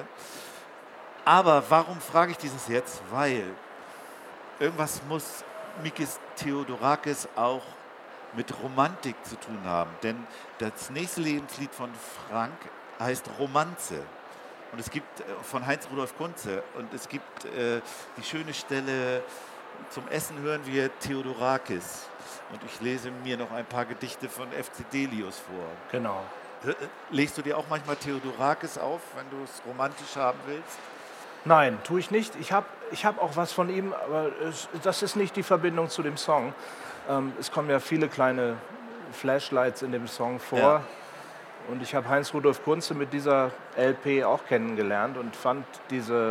Aber warum frage ich dieses jetzt? Weil irgendwas muss Mikis Theodorakis auch mit Romantik zu tun haben. Denn das nächste Lebenslied von Frank heißt Romanze. Und es gibt äh, von Heinz Rudolf Kunze. Und es gibt äh, die schöne Stelle, zum Essen hören wir Theodorakis. Und ich lese mir noch ein paar Gedichte von F C Delius vor. Genau. Hör- äh, Legst du dir auch manchmal Theodorakis auf, wenn du es romantisch haben willst? Nein, tue ich nicht. Ich habe ich hab auch was von ihm, aber es, das ist nicht die Verbindung zu dem Song. Ähm, es kommen ja viele kleine Flashlights in dem Song vor. Ja. Und ich habe Heinz Rudolf Kunze mit dieser L P auch kennengelernt und fand diese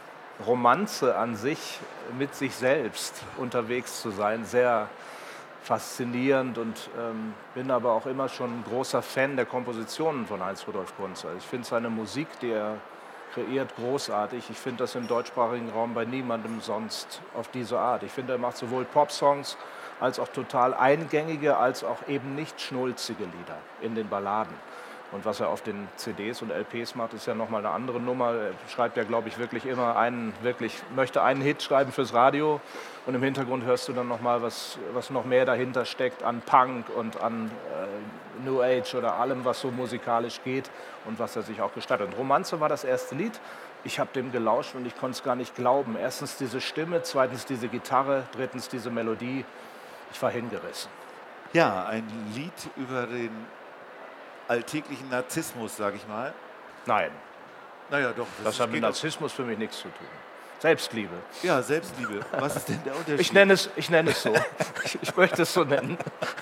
Romanze an sich, mit sich selbst unterwegs zu sein, sehr faszinierend und ähm, bin aber auch immer schon ein großer Fan der Kompositionen von Heinz Rudolf Kunze. Ich finde seine Musik, die er kreiert, großartig. Ich finde das im deutschsprachigen Raum bei niemandem sonst auf diese Art. Ich finde, er macht sowohl Popsongs als auch total eingängige, als auch eben nicht schnulzige Lieder in den Balladen. Und was er auf den C Ds und L Ps macht, ist ja nochmal eine andere Nummer. Er schreibt ja, glaube ich, wirklich immer einen, wirklich, möchte einen Hit schreiben fürs Radio. Und im Hintergrund hörst du dann nochmal, was, was noch mehr dahinter steckt an Punk und an äh, New Age oder allem, was so musikalisch geht und was er sich auch gestattet. Und Romanze war das erste Lied. Ich habe dem gelauscht und ich konnte es gar nicht glauben. Erstens diese Stimme, zweitens diese Gitarre, drittens diese Melodie. Ich war hingerissen. Ja, ein Lied über den alltäglichen Narzissmus, sage ich mal. Nein, Naja, doch. das hat mit geht auch- Narzissmus für mich nichts zu tun. Selbstliebe. Ja, Selbstliebe. Was ist denn der Unterschied? Ich nenne es, ich nenne es so. Ich, ich möchte es so nennen.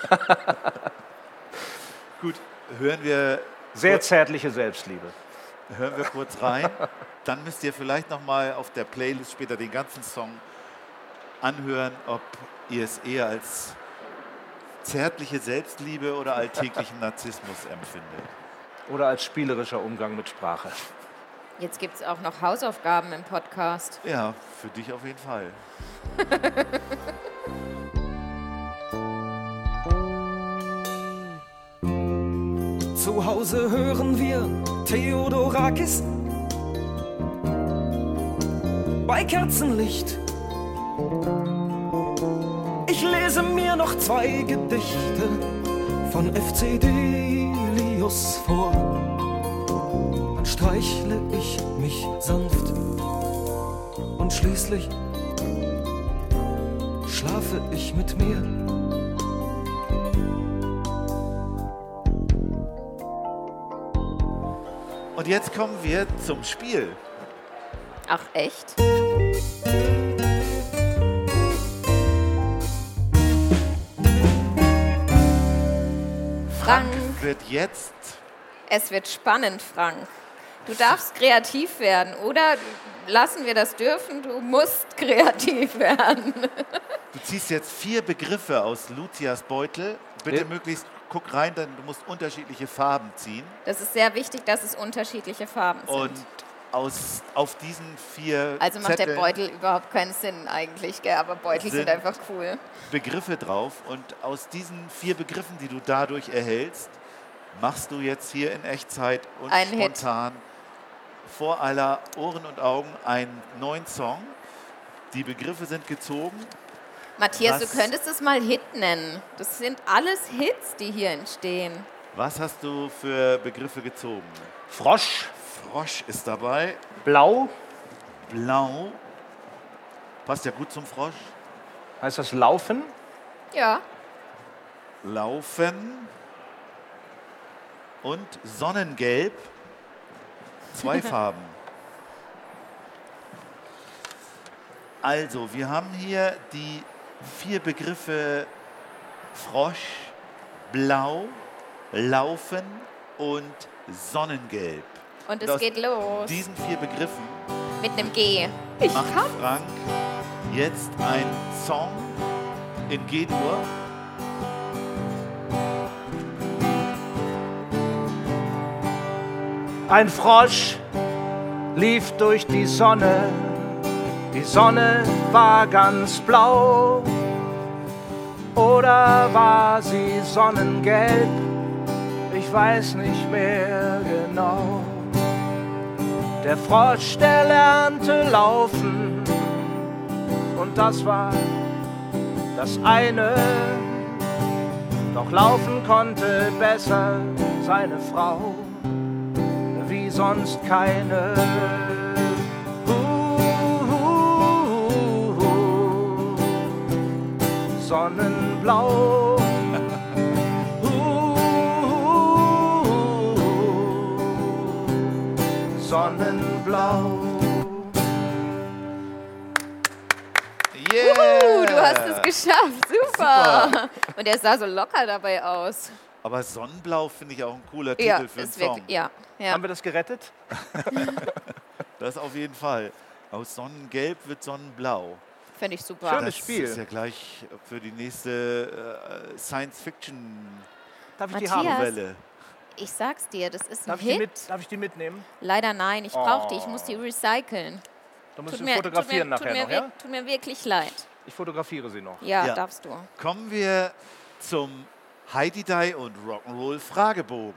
Gut, hören wir, Sehr zärtliche Selbstliebe. hören wir kurz rein. Dann müsst ihr vielleicht noch mal auf der Playlist später den ganzen Song anhören, ob ihr es eher als zärtliche Selbstliebe oder alltäglichen Narzissmus empfindet. Oder als spielerischer Umgang mit Sprache. Jetzt gibt es auch noch Hausaufgaben im Podcast. Ja, für dich auf jeden Fall. Zu Hause hören wir Theodorakis. bei Kerzenlicht. Ich lese mir noch zwei Gedichte von F C Delius vor. Dann streichle ich mich sanft und schließlich schlafe ich mit mir. Und jetzt kommen wir zum Spiel. Ach, echt? Frank. Wird jetzt... Es wird spannend, Frank. Du darfst kreativ werden, oder lassen wir das dürfen? Du musst kreativ werden. Du ziehst jetzt vier Begriffe aus Lucias Beutel. Bitte ja. möglichst guck rein, denn du musst unterschiedliche Farben ziehen. Das ist sehr wichtig, dass es unterschiedliche Farben sind. Und aus, auf diesen vier Also macht Zetteln der Beutel überhaupt keinen Sinn eigentlich, gell? Aber Beutel sind, sind einfach cool. Begriffe drauf und aus diesen vier Begriffen, die du dadurch erhältst, machst du jetzt hier in Echtzeit und Ein spontan Hit. Vor aller Ohren und Augen einen neuen Song. Die Begriffe sind gezogen. Matthias, was, du könntest es mal Hit nennen. Das sind alles Hits, die hier entstehen. Was hast du für Begriffe gezogen? Frosch. Frosch ist dabei. Blau. Blau. Passt ja gut zum Frosch. Heißt das Laufen? Ja. Laufen. Und Sonnengelb. Zwei Farben. Also, wir haben hier die vier Begriffe Frosch, Blau, Laufen und Sonnengelb. Und es und aus geht los. Diesen vier Begriffen mit einem G. Ich macht kann. Frank jetzt einen Song in G-Dur. Ein Frosch lief durch die Sonne, die Sonne war ganz blau. Oder war sie sonnengelb? Ich weiß nicht mehr genau. Der Frosch, der lernte laufen, und das war das eine. Doch laufen konnte besser seine Frau, wie sonst keine. Uh, uh, uh, Sonnenblau. Uh, uh, Sonnenblau. Yeah. Uhu, du hast es geschafft, super. super. Und er sah so locker dabei aus. Aber Sonnenblau finde ich auch ein cooler Titel ja, für einen ist Song. Wirklich, ja, ja. Haben wir das gerettet? Das auf jeden Fall. Aus Sonnengelb wird Sonnenblau. Finde ich super. Schönes Spiel. Das ist ja gleich für die nächste äh, Science-Fiction Darf ich die Matthias, haben? Novelle. Ich sag's dir, das ist ein Darf ich, Hit. die mit, darf ich die mitnehmen? Leider nein, ich brauche Oh. die, ich muss die recyceln. Du musst Tut sie mir, fotografieren tut mir, nachher tut mir, noch, ja? Tut mir wirklich leid. Ich fotografiere sie noch. Ja, Ja. darfst du. Kommen wir zum Heidi Die und Rock'n'Roll Fragebogen.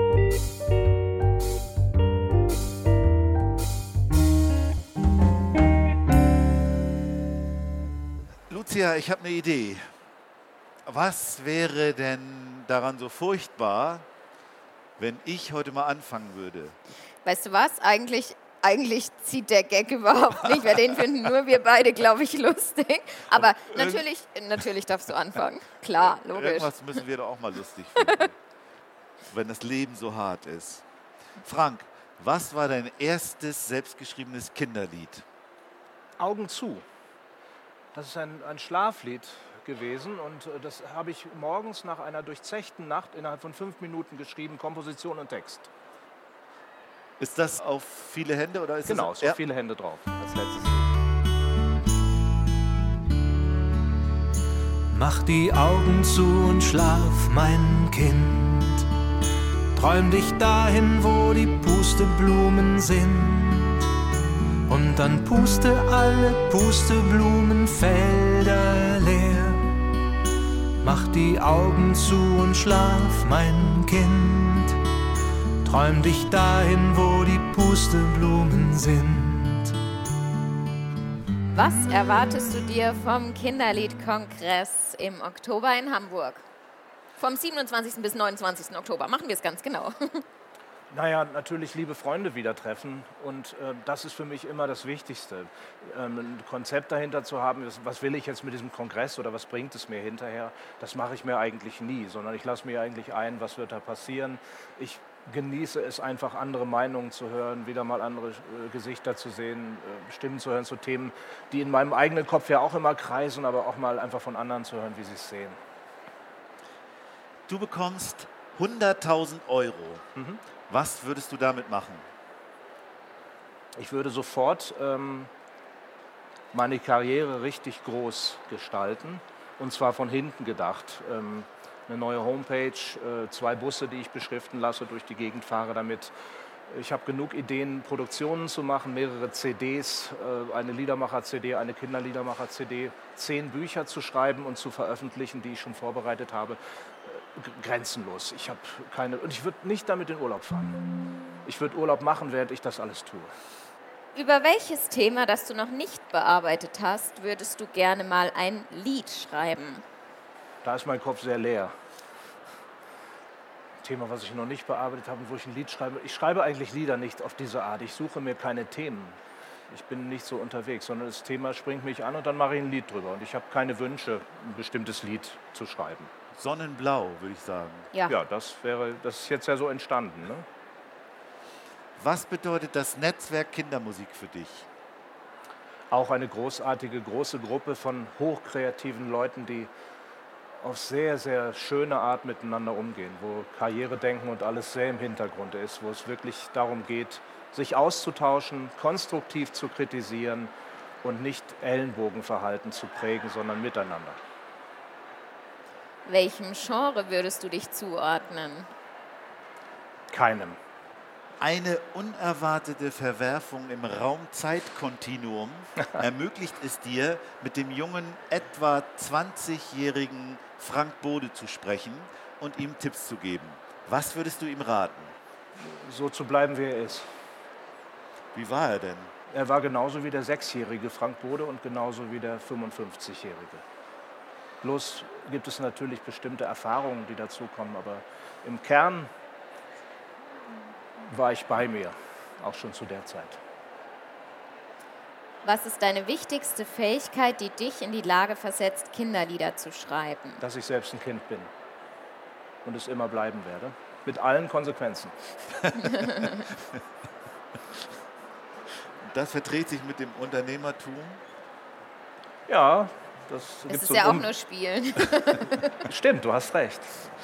Lucia, ich habe eine Idee. Was wäre denn daran so furchtbar, wenn ich heute mal anfangen würde? Weißt du was? Eigentlich, eigentlich zieht der Gag überhaupt nicht, weil den finden nur wir beide, glaube ich, lustig. Aber natürlich, natürlich darfst du anfangen. Klar, logisch. Irgendwas müssen wir doch auch mal lustig finden, wenn das Leben so hart ist. Frank, was war dein erstes selbstgeschriebenes Kinderlied? Augen zu. Das ist ein, ein Schlaflied gewesen und äh, das habe ich morgens nach einer durchzechten Nacht innerhalb von fünf Minuten geschrieben, Komposition und Text. Ist das auf viele Hände oder ist Genau, das ist auf ja. viele Hände drauf als letztes. Mach die Augen zu und schlaf, mein Kind. Träum dich dahin, wo die Pusteblumen sind. Und dann puste alle Pusteblumenfelder leer. Mach die Augen zu und schlaf, mein Kind. Träum dich dahin, wo die Pusteblumen sind. Was erwartest du dir vom Kinderliedkongress im Oktober in Hamburg? Vom siebenundzwanzigsten bis neunundzwanzigsten Oktober. Machen wir es ganz genau. Naja, natürlich liebe Freunde wieder treffen und äh, das ist für mich immer das Wichtigste. Ähm, ein Konzept dahinter zu haben, was, was will ich jetzt mit diesem Kongress oder was bringt es mir hinterher, das mache ich mir eigentlich nie, sondern ich lasse mir eigentlich ein, was wird da passieren. Ich genieße es einfach, andere Meinungen zu hören, wieder mal andere äh, Gesichter zu sehen, äh, Stimmen zu hören zu Themen, die in meinem eigenen Kopf ja auch immer kreisen, aber auch mal einfach von anderen zu hören, wie sie es sehen. Du bekommst hunderttausend Euro. Mhm. Was würdest du damit machen? Ich würde sofort ähm, meine Karriere richtig groß gestalten und zwar von hinten gedacht. Ähm, eine neue Homepage, äh, zwei Busse, die ich beschriften lasse, durch die Gegend fahre damit. Ich habe genug Ideen, Produktionen zu machen, mehrere C Ds, äh, eine Liedermacher-C D, eine Kinderliedermacher-C D, zehn Bücher zu schreiben und zu veröffentlichen, die ich schon vorbereitet habe. Grenzenlos. Ich habe keine und ich würde nicht damit in Urlaub fahren. Ich würde Urlaub machen, während ich das alles tue. Über welches Thema, das du noch nicht bearbeitet hast, würdest du gerne mal ein Lied schreiben? Da ist mein Kopf sehr leer. Thema, was ich noch nicht bearbeitet habe, wo ich ein Lied schreibe. Ich schreibe eigentlich Lieder nicht auf diese Art. Ich suche mir keine Themen. Ich bin nicht so unterwegs, sondern das Thema springt mich an und dann mache ich ein Lied drüber. Und ich habe keine Wünsche, ein bestimmtes Lied zu schreiben. Sonnenblau, würde ich sagen. Ja, ja das, wäre, das ist jetzt ja so entstanden. Ne? Was bedeutet das Netzwerk Kindermusik für dich? Auch eine großartige, große Gruppe von hochkreativen Leuten, die auf sehr, sehr schöne Art miteinander umgehen, wo Karrieredenken und alles sehr im Hintergrund ist, wo es wirklich darum geht, sich auszutauschen, konstruktiv zu kritisieren und nicht Ellenbogenverhalten zu prägen, sondern miteinander. Welchem Genre würdest du dich zuordnen? Keinem. Eine unerwartete Verwerfung im Raum-Zeit-Kontinuum ermöglicht es dir, mit dem jungen, etwa zwanzigjährigen Frank Bode zu sprechen und ihm Tipps zu geben. Was würdest du ihm raten? So zu bleiben, wie er ist. Wie war er denn? Er war genauso wie der sechsjährige Frank Bode und genauso wie der fünfundfünfzigjährige. Bloß gibt es natürlich bestimmte Erfahrungen, die dazukommen, aber im Kern war ich bei mir, auch schon zu der Zeit. Was ist deine wichtigste Fähigkeit, die dich in die Lage versetzt, Kinderlieder zu schreiben? Dass ich selbst ein Kind bin und es immer bleiben werde, mit allen Konsequenzen. Das verträgt sich mit dem Unternehmertum? Ja. Das es ist ja auch um- nur Spielen. Stimmt, du hast recht.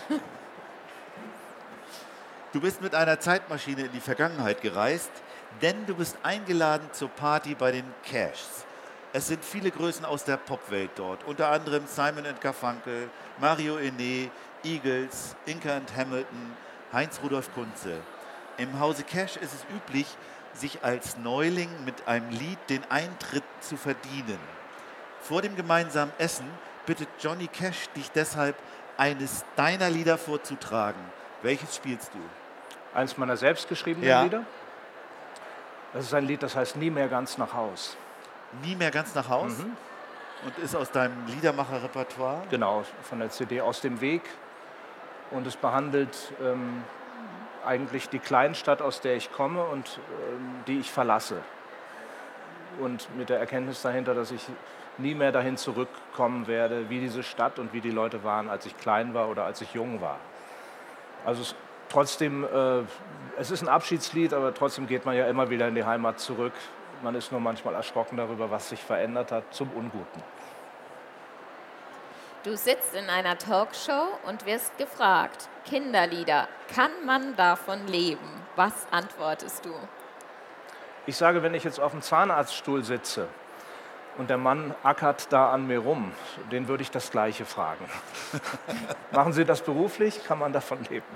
Du bist mit einer Zeitmaschine in die Vergangenheit gereist, denn du bist eingeladen zur Party bei den Cashs. Es sind viele Größen aus der Popwelt dort, unter anderem Simon and Garfunkel, Mario Ene, Eagles, Inca and Hamilton, Heinz Rudolf Kunze. Im Hause Cash ist es üblich, sich als Neuling mit einem Lied den Eintritt zu verdienen. Vor dem gemeinsamen Essen bittet Johnny Cash dich deshalb, eines deiner Lieder vorzutragen. Welches spielst du? Eins meiner selbstgeschriebenen ja. Lieder. Das ist ein Lied, das heißt Nie mehr ganz nach Haus. Nie mehr ganz nach Haus? Mhm. Und ist aus deinem Liedermacher-Repertoire? Genau, von der C D Aus dem Weg. Und es behandelt ähm, eigentlich die Kleinstadt, aus der ich komme und ähm, die ich verlasse. Und mit der Erkenntnis dahinter, dass ich nie mehr dahin zurückkommen werde, wie diese Stadt und wie die Leute waren, als ich klein war oder als ich jung war. Also es, trotzdem, äh, es ist ein Abschiedslied, aber trotzdem geht man ja immer wieder in die Heimat zurück. Man ist nur manchmal erschrocken darüber, was sich verändert hat, zum Unguten. Du sitzt in einer Talkshow und wirst gefragt, Kinderlieder, kann man davon leben? Was antwortest du? Ich sage, wenn ich jetzt auf dem Zahnarztstuhl sitze und der Mann ackert da an mir rum, den würde ich das Gleiche fragen. Machen Sie das beruflich? Kann man davon leben?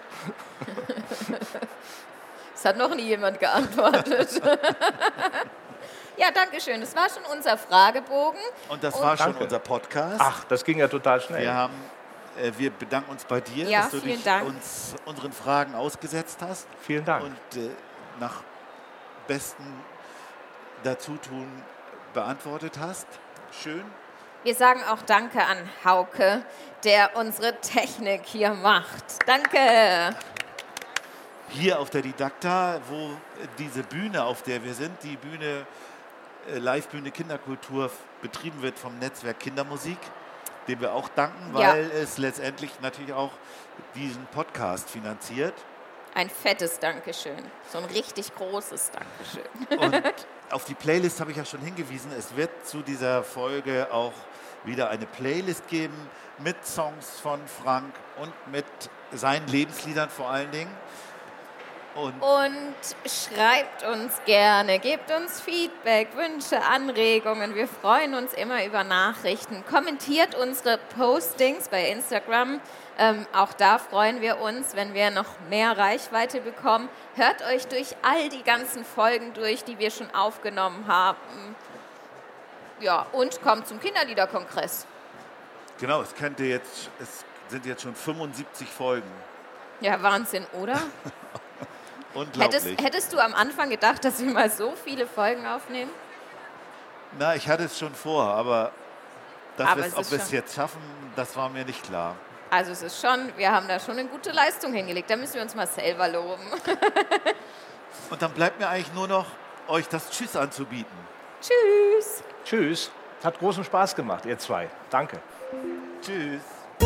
Es hat noch nie jemand geantwortet. Ja, danke schön. Das war schon unser Fragebogen. Und das Und war schon danke. unser Podcast. Ach, das ging ja total schnell. Wir, haben, äh, wir bedanken uns bei dir, Ja, dass du vielen dich Dank. uns unseren Fragen ausgesetzt hast. Vielen Dank. Und äh, nach bestem Dazutun beantwortet hast. Schön. Wir sagen auch Danke an Hauke, der unsere Technik hier macht. Danke. Hier auf der Didakta, wo diese Bühne, auf der wir sind, die Bühne, äh, Live-Bühne Kinderkultur, betrieben wird vom Netzwerk Kindermusik, dem wir auch danken, weil ja. es letztendlich natürlich auch diesen Podcast finanziert. Ein fettes Dankeschön, so ein richtig großes Dankeschön. Und auf die Playlist habe ich ja schon hingewiesen, es wird zu dieser Folge auch wieder eine Playlist geben mit Songs von Frank und mit seinen Lebensliedern vor allen Dingen. Und, und schreibt uns gerne, gebt uns Feedback, Wünsche, Anregungen. Wir freuen uns immer über Nachrichten. Kommentiert unsere Postings bei Instagram. Ähm, auch da freuen wir uns, wenn wir noch mehr Reichweite bekommen. Hört euch durch all die ganzen Folgen durch, die wir schon aufgenommen haben. Ja, und kommt zum Kinderliederkongress. Genau, es könnte jetzt, es sind jetzt schon fünfundsiebzig Folgen. Ja, Wahnsinn, oder? Unglaublich. Hättest, hättest du am Anfang gedacht, dass wir mal so viele Folgen aufnehmen? Na, ich hatte es schon vor, aber, dass aber es, ob wir es jetzt schaffen, das war mir nicht klar. Also es ist schon, wir haben da schon eine gute Leistung hingelegt, da müssen wir uns mal selber loben. Und dann bleibt mir eigentlich nur noch, euch das Tschüss anzubieten. Tschüss. Tschüss. Hat großen Spaß gemacht, ihr zwei. Danke. Tschüss.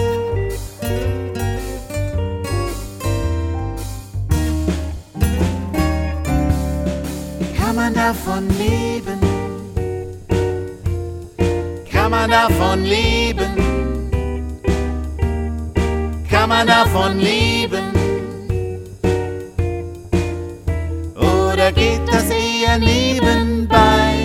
Kann man davon leben? Kann man davon leben? Kann man davon leben? Oder geht das eher nebenbei?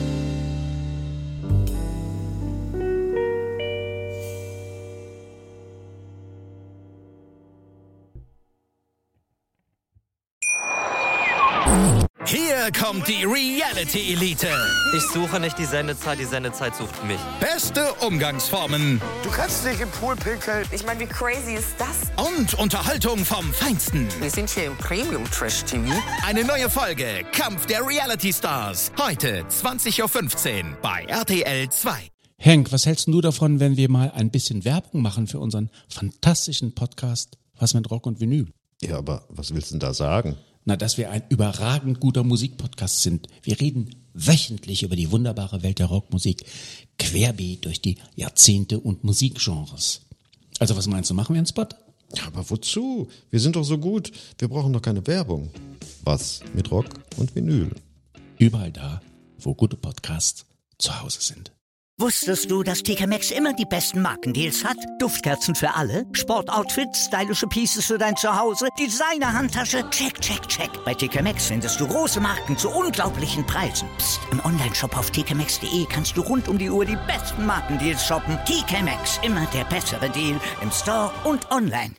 Hier kommt die Reality-Elite. Ich suche nicht die Sendezeit, die Sendezeit sucht mich. Beste Umgangsformen. Du kannst nicht im Pool pinkeln. Ich meine, wie crazy ist das? Und Unterhaltung vom Feinsten. Wir sind hier im Premium-Trash-T V. Eine neue Folge Kampf der Reality Stars. Heute zwanzig Uhr fünfzehn bei R T L zwei. Henk, was hältst du davon, wenn wir mal ein bisschen Werbung machen für unseren fantastischen Podcast Was mit Rock und Vinyl? Ja, aber was willst du denn da sagen? Na, dass wir ein überragend guter Musikpodcast sind. Wir reden wöchentlich über die wunderbare Welt der Rockmusik, querbeet durch die Jahrzehnte und Musikgenres. Also was meinst du, machen wir einen Spot? Ja, aber wozu? Wir sind doch so gut. Wir brauchen doch keine Werbung. Was mit Rock und Vinyl? Überall da, wo gute Podcasts zu Hause sind. Wusstest du, dass T K Maxx immer die besten Markendeals hat? Duftkerzen für alle, Sportoutfits, stylische Pieces für dein Zuhause, Designer-Handtasche, check, check, check. Bei T K Maxx findest du große Marken zu unglaublichen Preisen. Psst. Im Onlineshop auf t k maxx punkt de kannst du rund um die Uhr die besten Markendeals shoppen. T K Maxx, immer der bessere Deal im Store und online.